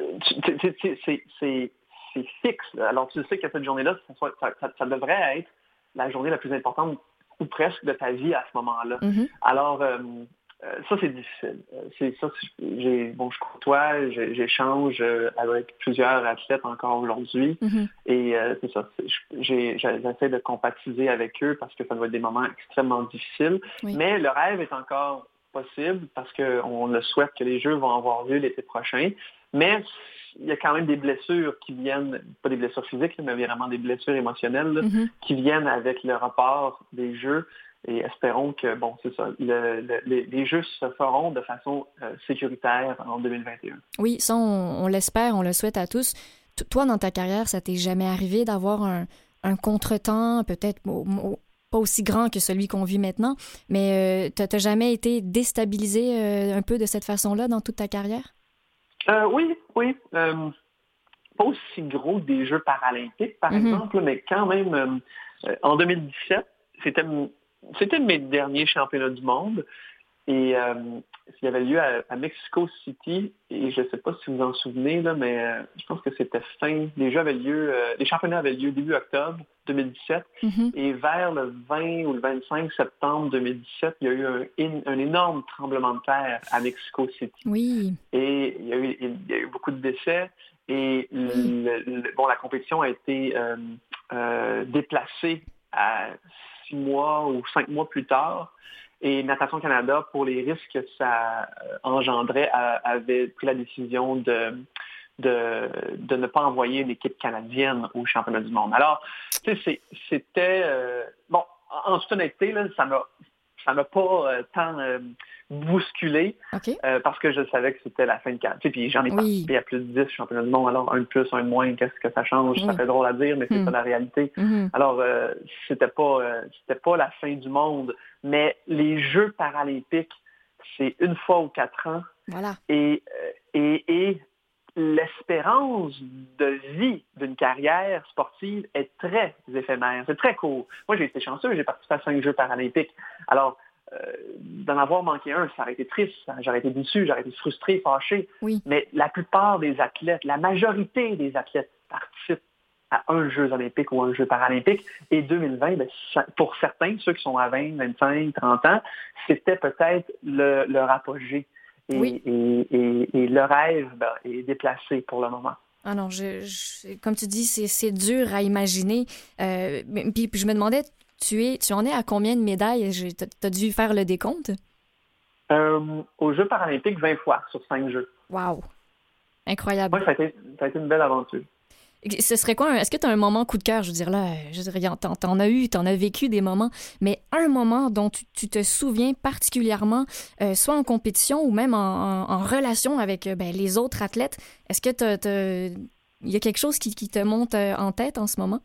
C'est fixe. Là. Alors, tu sais que cette journée-là, ça devrait être la journée la plus importante ou presque de ta vie à ce moment-là. Mm-hmm. Alors, ça, c'est difficile. Je côtoie, j'échange avec plusieurs athlètes encore aujourd'hui. Mm-hmm. Et c'est ça. J'essaie de compatibiliser avec eux parce que ça doit être des moments extrêmement difficiles. Oui. Mais le rêve est encore possible parce qu'on le souhaite que les Jeux vont avoir lieu l'été prochain. Mais il y a quand même des blessures qui viennent, pas des blessures physiques, mais vraiment des blessures émotionnelles là, qui viennent avec le report des Jeux. Et espérons que, c'est ça, les Jeux se feront de façon sécuritaire en 2021. Oui, ça, on l'espère, on le souhaite à tous. Toi, dans ta carrière, ça t'est jamais arrivé d'avoir un contretemps, peut-être pas aussi grand que celui qu'on vit maintenant, mais t'as jamais été déstabilisé un peu de cette façon-là dans toute ta carrière? Oui. Pas aussi gros que des Jeux paralympiques, par exemple, mais quand même, en 2017, c'était mes derniers championnats du monde. Et il y avait lieu à Mexico City, et je ne sais pas si vous vous en souvenez, là, mais je pense que c'était les championnats avaient lieu début octobre 2017, et vers le 20 ou le 25 septembre 2017, il y a eu un énorme tremblement de terre à Mexico City. Oui. Et il y a eu beaucoup de décès, et la compétition a été déplacée à 6 mois ou 5 mois plus tard. Et Natation Canada, pour les risques que ça engendrait, avait pris la décision de ne pas envoyer une équipe canadienne au championnat du monde. Alors, c'était... en toute honnêteté, là, ça m'a pas tant bousculé parce que je savais que c'était la fin de carrière. Puis j'en ai participé à plus de 10 championnats du monde, alors un de plus, un de moins, qu'est-ce que ça change? Ça fait drôle à dire, mais c'est pas la réalité. Alors, c'était pas la fin du monde, mais les Jeux paralympiques, c'est une fois aux 4 ans. Voilà. Et l'espérance de vie d'une carrière sportive est très éphémère. C'est très court. Moi, j'ai été chanceux, j'ai participé à 5 Jeux paralympiques. Alors, d'en avoir manqué un, ça aurait été triste, j'aurais été déçu, j'aurais été frustré, fâché. Oui. Mais la plupart des athlètes, la majorité des athlètes participent à un Jeux olympique ou un Jeux paralympique. Et 2020, pour certains, ceux qui sont à 20, 25, 30 ans, c'était peut-être leur apogée. Et le rêve est déplacé pour le moment. Ah non, comme tu dis, c'est dur à imaginer. Puis je me demandais, tu en es à combien de médailles? Tu as dû faire le décompte? Aux Jeux paralympiques, 20 fois sur 5 Jeux. Wow! Incroyable. Oui, ça a été une belle aventure. Ce serait quoi? Est-ce que tu as un moment coup de cœur? Je veux dire, là, t'en as vécu des moments, mais un moment dont tu te souviens particulièrement, soit en compétition ou même en relation avec les autres athlètes, est-ce que il y a quelque chose qui te monte en tête en ce moment?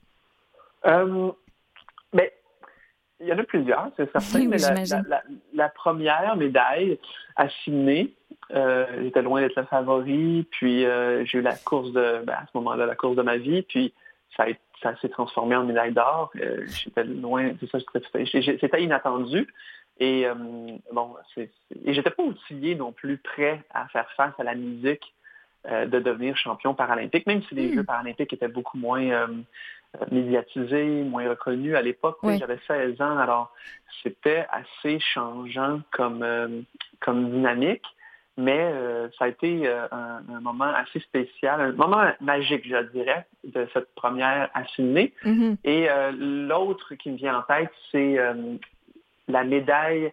Il y en a plusieurs, c'est certain. Oui, mais la première médaille à Sydney, j'étais loin d'être le favori, puis j'ai eu la course à ce moment-là, la course de ma vie, puis ça s'est transformé en médaille d'or. J'étais loin, c'est ça, c'était inattendu. Et et j'étais pas outillé non plus prêt à faire face à la musique de devenir champion paralympique, même si les Jeux paralympiques étaient beaucoup moins médiatisés, moins reconnus à l'époque. Oui. J'avais 16 ans, alors c'était assez changeant comme dynamique, mais ça a été un moment assez spécial, un moment magique, je dirais, de cette première à Sydney. Mm-hmm. Et l'autre qui me vient en tête, c'est la médaille,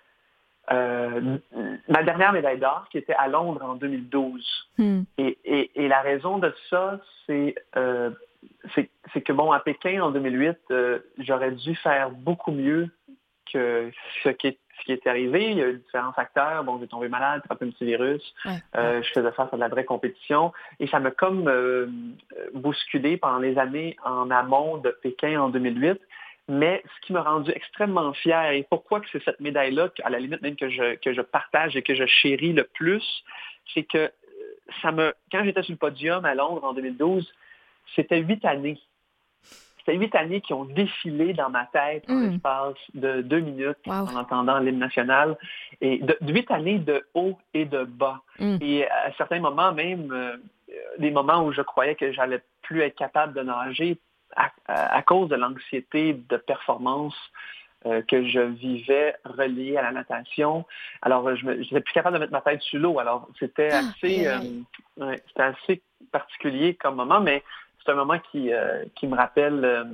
ma dernière médaille d'or, qui était à Londres en 2012. Mm. Et la raison de ça, c'est que, à Pékin, en 2008, j'aurais dû faire beaucoup mieux que ce qui est arrivé. Il y a eu différents facteurs. J'ai tombé malade, attrapé un petit virus. Ouais. Je faisais face à de la vraie compétition. Et ça m'a comme bousculé pendant les années en amont de Pékin en 2008. Mais ce qui m'a rendu extrêmement fier, et pourquoi que c'est cette médaille-là, à la limite même que je partage et que je chéris le plus, c'est que quand j'étais sur le podium à Londres en 2012, c'était 8 années. C'était 8 années qui ont défilé dans ma tête en l'espace de 2 minutes en entendant l'hymne national. Et 8 années de haut et de bas. Et à certains moments même, des moments où je croyais que j'allais plus être capable de nager à cause de l'anxiété de performance que je vivais reliée à la natation. Alors, je n'étais plus capable de mettre ma tête sur l'eau. Alors, c'était assez particulier comme moment, mais c'est un moment qui me rappelle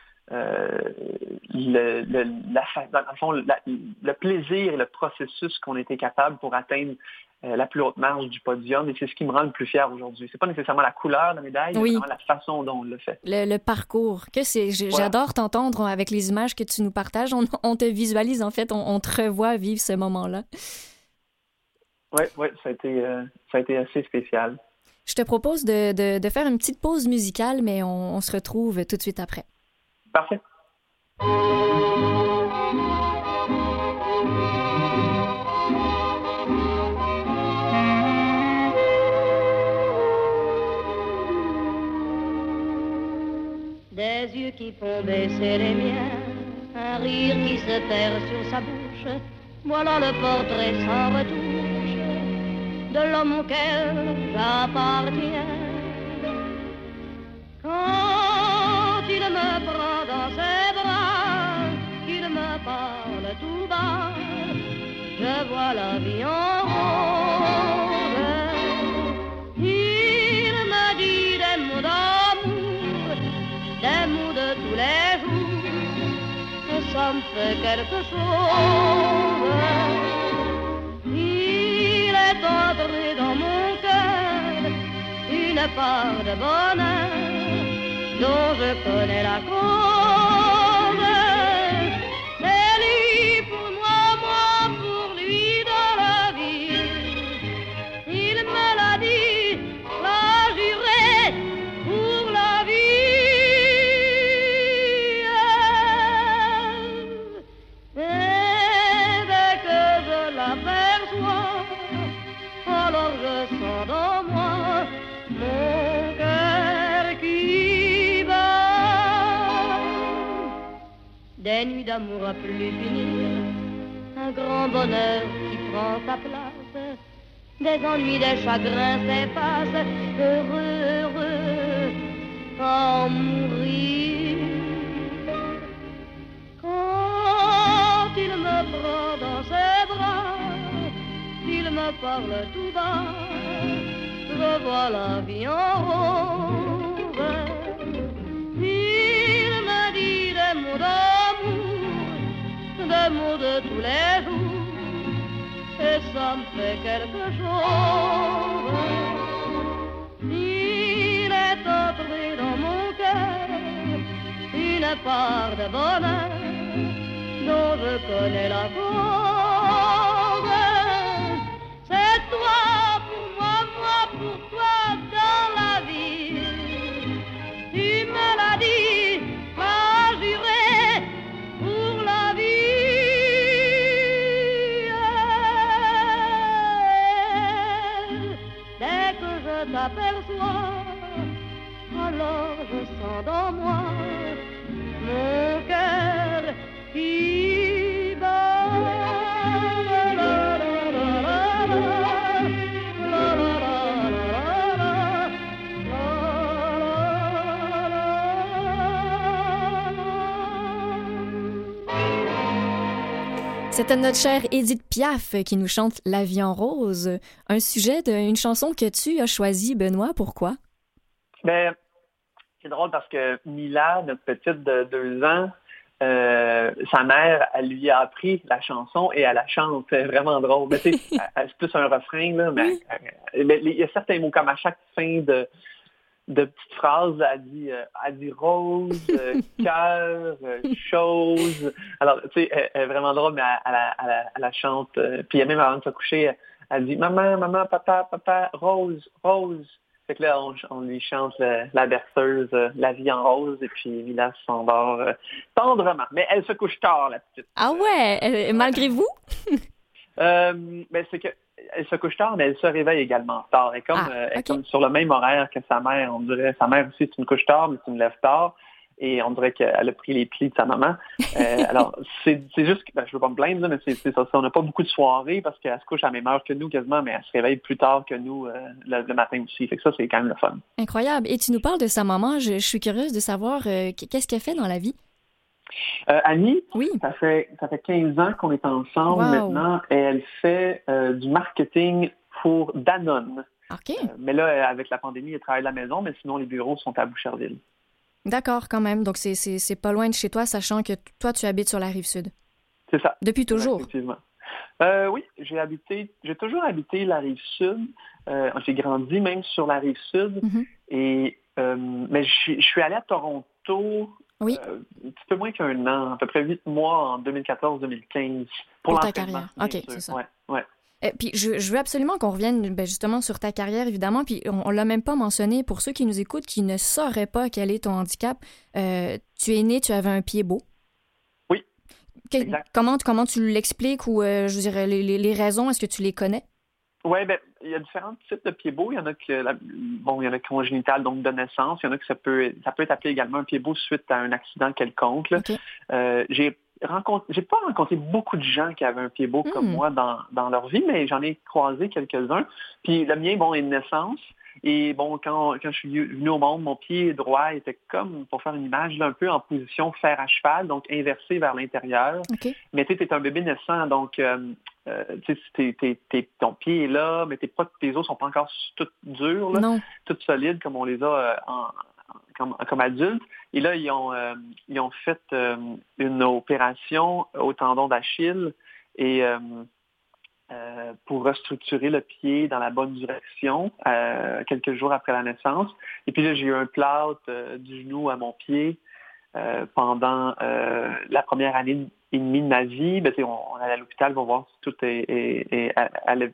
le plaisir et le processus qu'on était capable pour atteindre la plus haute marge du podium, et c'est ce qui me rend le plus fier aujourd'hui. C'est pas nécessairement la couleur de la médaille, mais vraiment la façon dont on le fait. Le parcours. J'adore t'entendre avec les images que tu nous partages. On te visualise, en fait, on te revoit vivre ce moment-là. Oui, ça a été assez spécial. Je te propose de faire une petite pause musicale, mais on se retrouve tout de suite après. Parfait. Des yeux qui font baisser les miens, un rire qui se perd sur sa bouche, voilà le portrait sans retouche de l'homme auquel j'appartiens. Quand il me prend dans ses bras, qu'il me parle tout bas, je vois la vie en rose. Il me dit des mots d'amour, des mots de tous les jours, que ça me fait quelque chose. Il est entré dans mon cœur une part de bonheur dont je connais la cause. C'est lui pour moi mon cœur qui bat. Des nuits d'amour à plus finir, un grand bonheur qui prend sa place, des ennuis, des chagrins s'effacent, heureux, heureux, à en mourir. Quand il me prend dans ses bras, il me parle tout bas, je vois la vie en rose. Il me dit des mots d'amour, des mots de tous les jours, et ça me fait quelque chose. Il est entré dans mon cœur une part de bonheur dont je connais la cause. C'est toi pour moi, moi pour toi dans la vie. Tu me l'as dit, m'as juré pour la vie. Dès que je t'aperçois, alors je sens dans moi mon cœur qui bat. C'était notre chère Édith Piaf qui nous chante La vie en rose, un sujet d'une chanson que tu as choisie, Benoît. Pourquoi? Ben, c'est drôle parce que Mila, notre petite de 2 ans, sa mère, elle lui a appris la chanson et elle la chante. C'est vraiment drôle. Mais c'est plus un refrain, là, mais il y a certains mots comme à chaque fin de petites phrases, elle dit rose, cœur, chose. Alors, tu sais, elle est vraiment drôle, mais elle la chante. Puis même avant de se coucher, elle dit maman, maman, papa, papa, rose, rose. Fait que là, on lui chante la berceuse, La vie en rose, et puis Mila s'endort tendrement. Mais elle se couche tard, la petite. Ah ouais, malgré vous? Ben, c'est que elle se couche tard, mais elle se réveille également tard. Elle est comme sur le même horaire que sa mère. On dirait, sa mère aussi, tu me couches tard, mais tu me lèves tard. Et on dirait qu'elle a pris les plis de sa maman. Alors, c'est juste que, je veux pas me plaindre, là, mais c'est ça. On n'a pas beaucoup de soirées parce qu'elle se couche à la même heure que nous quasiment, mais elle se réveille plus tard que nous le matin aussi. Fait que ça, c'est quand même le fun. Incroyable. Et tu nous parles de sa maman. Je suis curieuse de savoir qu'est-ce qu'elle fait dans la vie? Annie, oui. ça fait 15 ans qu'on est ensemble maintenant et elle fait du marketing pour Danone. OK. Mais là, avec la pandémie, elle travaille de la maison, mais sinon, les bureaux sont à Boucherville. D'accord, quand même. Donc, c'est pas loin de chez toi, sachant que toi, tu habites sur la Rive-Sud. C'est ça. Depuis toujours? Effectivement. Oui, j'ai toujours habité la Rive-Sud. J'ai grandi même sur la Rive-Sud. Mm-hmm. Mais je suis allé à Toronto oui. Un petit peu moins qu'1 an, à peu près 8 mois en 2014-2015. Pour ta carrière. OK, c'est ça. Ouais. Puis je veux absolument qu'on revienne justement sur ta carrière, évidemment. Puis on l'a même pas mentionné. Pour ceux qui nous écoutent, qui ne sauraient pas quel est ton handicap, tu es né, tu avais un pied beau. Oui, exact. Comment tu l'expliques ou, je dirais, les raisons, est-ce que tu les connais? Oui, ben il y a différents types de pieds beaux. Il y en a il y en a congénital, donc de naissance. Il y en a que ça peut être appelé également un pied beau suite à un accident quelconque. Là. Okay. J'ai pas rencontré beaucoup de gens qui avaient un pied beau comme moi dans leur vie, mais j'en ai croisé quelques-uns. Puis le mien, est de naissance. Et quand je suis venu au monde, mon pied droit était comme, pour faire une image, là, un peu en position fer à cheval, donc inversé vers l'intérieur. Okay. Mais tu es un bébé naissant, donc ton pied est là, mais tes os sont pas encore toutes dures, là, toutes solides comme on les a comme adultes. Et là, ils ont fait une opération au tendon d'Achille et pour restructurer le pied dans la bonne direction quelques jours après la naissance. Et puis là, j'ai eu un plâtre du genou à mon pied pendant la première année et demie de ma vie. Ben, on allait à l'hôpital pour voir si tout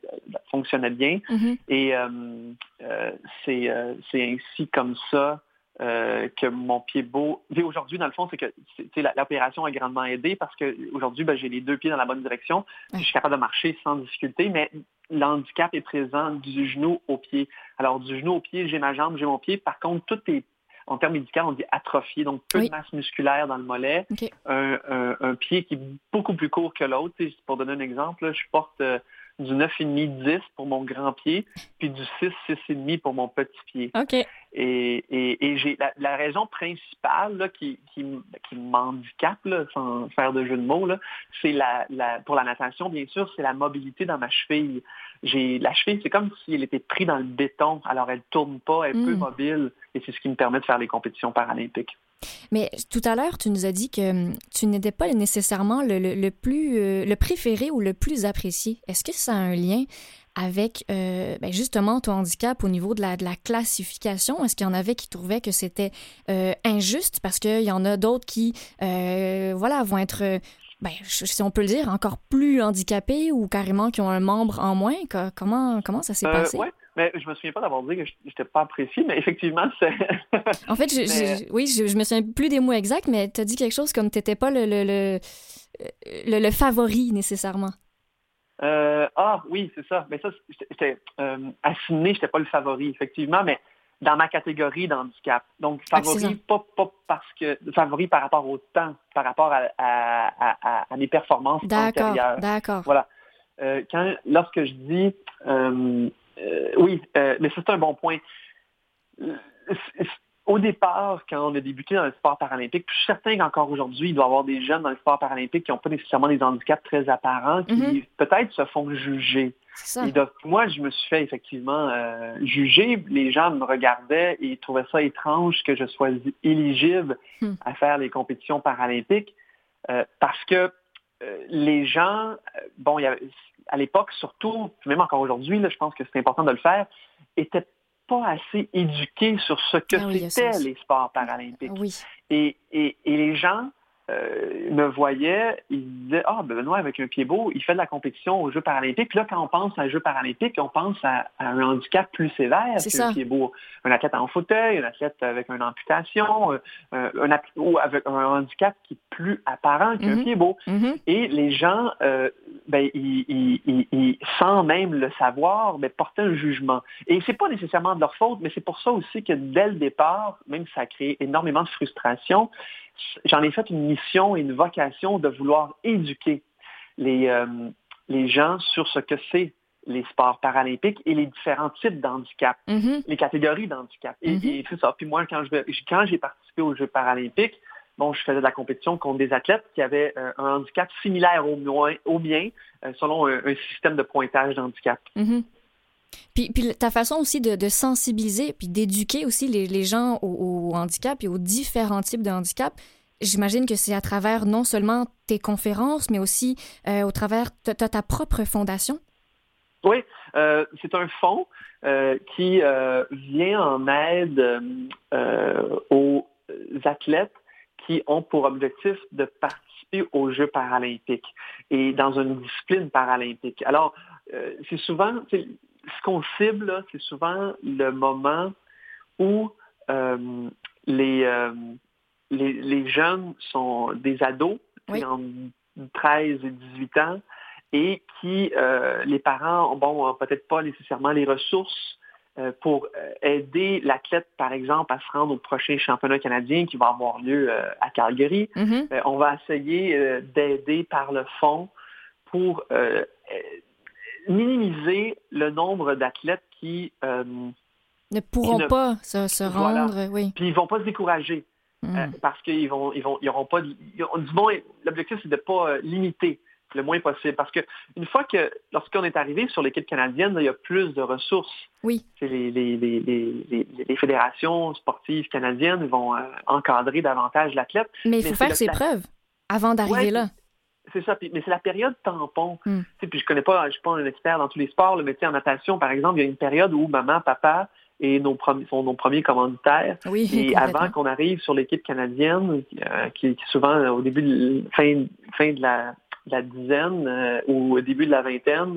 fonctionnait bien. Mm-hmm. Et c'est ainsi comme ça que mon pied beau. Et aujourd'hui, dans le fond, c'est que l'opération a grandement aidé parce que aujourd'hui, j'ai les 2 pieds dans la bonne direction. Je suis capable de marcher sans difficulté, mais l'handicap est présent du genou au pied. Alors, du genou au pied, j'ai ma jambe, j'ai mon pied. Par contre, tout est, en termes médicaux, on dit atrophié, donc peu de masse musculaire dans le mollet. Okay. Un pied qui est beaucoup plus court que l'autre. Pour donner un exemple, là, je porte du 9,5-10 pour mon grand pied, puis du 6,5 pour mon petit pied. Okay. Et j'ai la raison principale là, qui m'handicape, là, sans faire de jeu de mots, là, c'est pour la natation, bien sûr, c'est la mobilité dans ma cheville. La cheville, c'est comme si elle était prise dans le béton, alors elle ne tourne pas, elle est peu mobile, et c'est ce qui me permet de faire les compétitions paralympiques. Mais tout à l'heure, tu nous as dit que tu n'étais pas nécessairement le préféré ou le plus apprécié. Est-ce que ça a un lien avec justement ton handicap au niveau de la classification? Est-ce qu'il y en avait qui trouvaient que c'était injuste parce qu'il y en a d'autres qui vont être, si on peut le dire, encore plus handicapés ou carrément qui ont un membre en moins? Comment ça s'est passé? Ouais. Mais je me souviens pas d'avoir dit que je n'étais pas apprécié, mais effectivement, c'est... En fait, je me souviens plus des mots exacts, mais tu as dit quelque chose comme tu n'étais pas le favori nécessairement. Oui, c'est ça. Mais ça, j'étais assigné, je n'étais pas le favori, effectivement, mais dans ma catégorie d'handicap. Donc, favori, pas parce que... Favori par rapport au temps, par rapport à mes performances antérieures. D'accord. Voilà. Lorsque je dis... mais c'est un bon point. Au départ, quand on a débuté dans le sport paralympique, je suis certain qu'encore aujourd'hui, il doit y avoir des jeunes dans le sport paralympique qui n'ont pas nécessairement des handicaps très apparents, qui peut-être se font juger. Et donc, moi, je me suis fait effectivement juger. Les gens me regardaient et trouvaient ça étrange que je sois éligible à faire les compétitions paralympiques parce que les gens, à l'époque surtout, même encore aujourd'hui, là, je pense que c'est important de le faire, étaient pas assez éduqués sur ce que c'était les sports paralympiques. Oui. Et les gens me voyaient, ils disaient « Benoît, avec un pied beau, il fait de la compétition aux Jeux paralympiques. » Puis là, quand on pense à Jeux paralympiques, on pense à un handicap plus sévère qu'un pied beau. Un athlète en fauteuil, un athlète avec une amputation, ou avec un handicap qui est plus apparent qu'un pied beau. Et les gens, ils, sans même le savoir, portaient un jugement. Et c'est pas nécessairement de leur faute, mais c'est pour ça aussi que dès le départ, même si ça a créé énormément de frustration, j'en ai fait une mission et une vocation de vouloir éduquer les gens sur ce que c'est les sports paralympiques et les différents types d'handicap, les catégories d'handicap. Et c'est ça. Puis moi, quand j'ai participé aux Jeux paralympiques, je faisais de la compétition contre des athlètes qui avaient un handicap similaire au mien, selon un système de pointage d'handicap. Puis ta façon aussi de sensibiliser puis d'éduquer aussi les gens au handicap et aux différents types de handicap, j'imagine que c'est à travers non seulement tes conférences, mais aussi au travers de ta propre fondation. Oui, c'est un fonds qui vient en aide aux athlètes qui ont pour objectif de participer aux Jeux paralympiques et dans une discipline paralympique. Alors, c'est souvent... Ce qu'on cible, là, c'est souvent le moment où les jeunes sont des ados, entre 13 et 18 ans, et qui, les parents n'ont peut-être pas nécessairement les ressources pour aider l'athlète, par exemple, à se rendre au prochain championnat canadien qui va avoir lieu à Calgary. On va essayer d'aider par le fonds pour... minimiser le nombre d'athlètes qui ne pourront pas se rendre. Voilà. Oui. Puis ils vont pas se décourager parce qu'ils auront pas. L'objectif c'est de pas limiter le moins possible parce que une fois que lorsqu'on est arrivé sur l'équipe canadienne, il y a plus de ressources. Oui. C'est les fédérations sportives canadiennes vont encadrer davantage l'athlète. Mais il faut faire ses preuves avant d'arriver là. C'est ça, mais c'est la période tampon. Puis je suis pas un expert dans tous les sports, mais en natation, par exemple, il y a une période où maman, papa sont nos premiers commanditaires. Oui, et avant qu'on arrive sur l'équipe canadienne, qui est souvent au début fin de la dizaine ou au début de la vingtaine,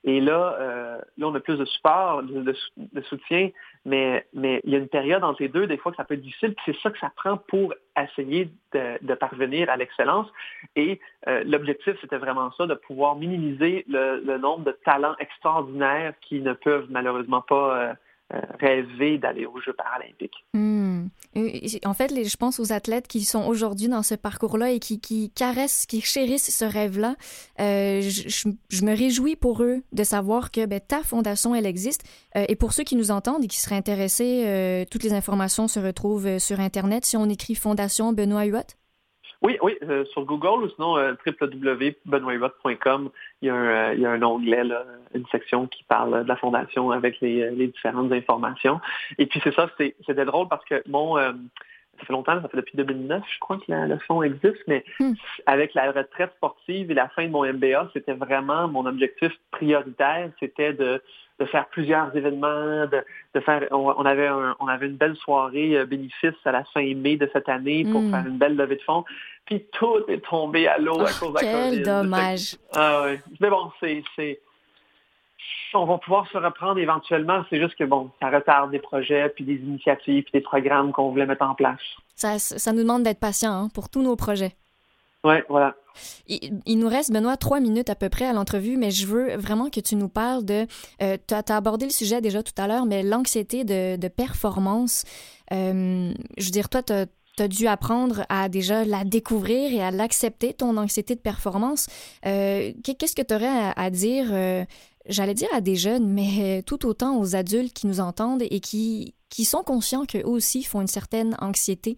Et là, on a plus de support, de soutien, mais il y a une période entre les deux, des fois, que ça peut être difficile, puis c'est ça que ça prend pour essayer de parvenir à l'excellence. Et l'objectif, c'était vraiment ça, de pouvoir minimiser le nombre de talents extraordinaires qui ne peuvent malheureusement pas rêver d'aller aux Jeux paralympiques. En fait, je pense aux athlètes qui sont aujourd'hui dans ce parcours-là et qui caressent, qui chérissent ce rêve-là. Je me réjouis pour eux de savoir que ta fondation, elle existe. Et pour ceux qui nous entendent et qui seraient intéressés, toutes les informations se retrouvent sur Internet. Si on écrit Fondation Benoît Huot? Oui, sur Google ou sinon www.benoîthuot.com, il y a un onglet, là, une section qui parle de la fondation avec les différentes informations. Et puis c'est ça, c'était drôle parce que ça fait longtemps, ça fait depuis 2009, je crois que le fonds existe, mais avec la retraite sportive et la fin de mon MBA, c'était vraiment mon objectif prioritaire, c'était de faire plusieurs événements, on avait une belle soirée bénéfice à la fin mai de cette année pour faire une belle levée de fonds. Puis tout est tombé à l'eau à cause de la COVID. Quel dommage. Ouais. Mais bon, on va pouvoir se reprendre éventuellement. C'est juste que ça retarde des projets, puis des initiatives, puis des programmes qu'on voulait mettre en place. Ça nous demande d'être patient pour tous nos projets. Oui, voilà. Il nous reste, Benoît, 3 minutes à peu près à l'entrevue, mais je veux vraiment que tu nous parles de... tu as abordé le sujet déjà tout à l'heure, mais l'anxiété de performance. Je veux dire, toi, tu as dû apprendre à déjà la découvrir et à l'accepter, ton anxiété de performance. Qu'est-ce que tu aurais à dire, j'allais dire à des jeunes, mais tout autant aux adultes qui nous entendent et qui sont conscients qu'eux aussi font une certaine anxiété?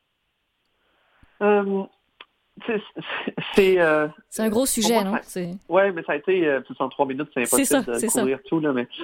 C'est un gros sujet, non? Oui, mais ça a été, en 3 minutes, c'est impossible de couvrir tout, là, mais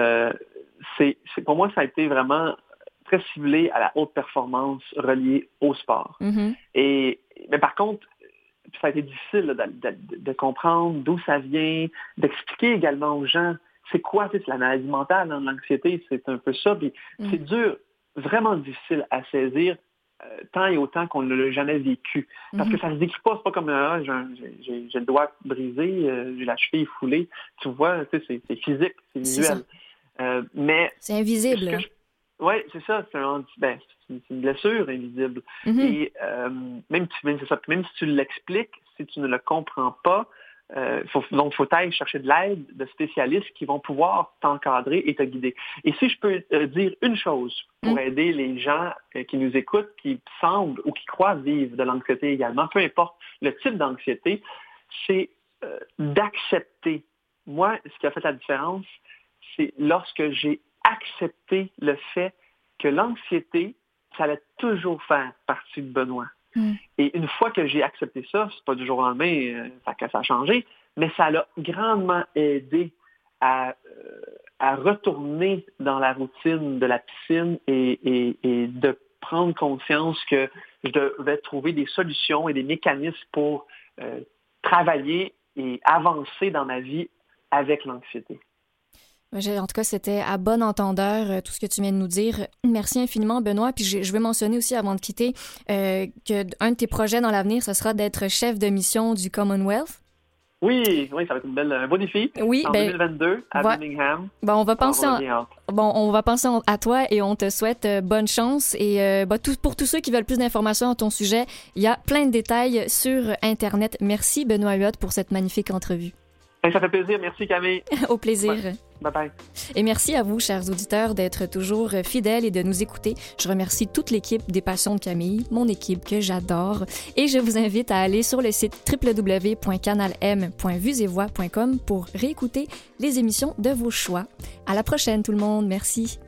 pour moi, ça a été vraiment très ciblé à la haute performance reliée au sport. Mais par contre, ça a été difficile de comprendre d'où ça vient, d'expliquer également aux gens c'est quoi, c'est la maladie mentale, l'anxiété, c'est un peu ça, puis c'est dur, vraiment difficile à saisir, tant et autant qu'on ne l'a jamais vécu. Parce que ça ne se décrit pas, c'est pas comme j'ai le doigt brisé, j'ai la cheville foulée. Tu vois, c'est physique, c'est visuel. Mais c'est invisible. Oui, c'est ça. C'est une blessure invisible. Et même si tu l'expliques, si tu ne le comprends pas, faut aller chercher de l'aide de spécialistes qui vont pouvoir t'encadrer et te guider. Et si je peux dire une chose pour aider les gens qui nous écoutent, qui semblent ou qui croient vivre de l'anxiété également, peu importe le type d'anxiété, c'est d'accepter. Moi, ce qui a fait la différence, c'est lorsque j'ai accepté le fait que l'anxiété, ça allait toujours faire partie de Benoît. Et une fois que j'ai accepté ça, c'est pas du jour au lendemain que ça a changé, mais ça l'a grandement aidé à retourner dans la routine de la piscine et de prendre conscience que je devais trouver des solutions et des mécanismes pour travailler et avancer dans ma vie avec l'anxiété. En tout cas, c'était à bon entendeur tout ce que tu viens de nous dire. Merci infiniment, Benoît. Puis je veux mentionner aussi, avant de quitter, qu'un de tes projets dans l'avenir, ce sera d'être chef de mission du Commonwealth. Oui, ça va être un beau défi. Oui, en 2022 à Birmingham. On va penser à toi et on te souhaite bonne chance. Et pour tous ceux qui veulent plus d'informations à ton sujet, il y a plein de détails sur Internet. Merci, Benoît Huot, pour cette magnifique entrevue. Ça fait plaisir. Merci, Camille. Au plaisir. Bye-bye. Et merci à vous, chers auditeurs, d'être toujours fidèles et de nous écouter. Je remercie toute l'équipe des Passions de Camille, mon équipe que j'adore. Et je vous invite à aller sur le site www.canalm.vuesetvoix.com pour réécouter les émissions de vos choix. À la prochaine, tout le monde. Merci.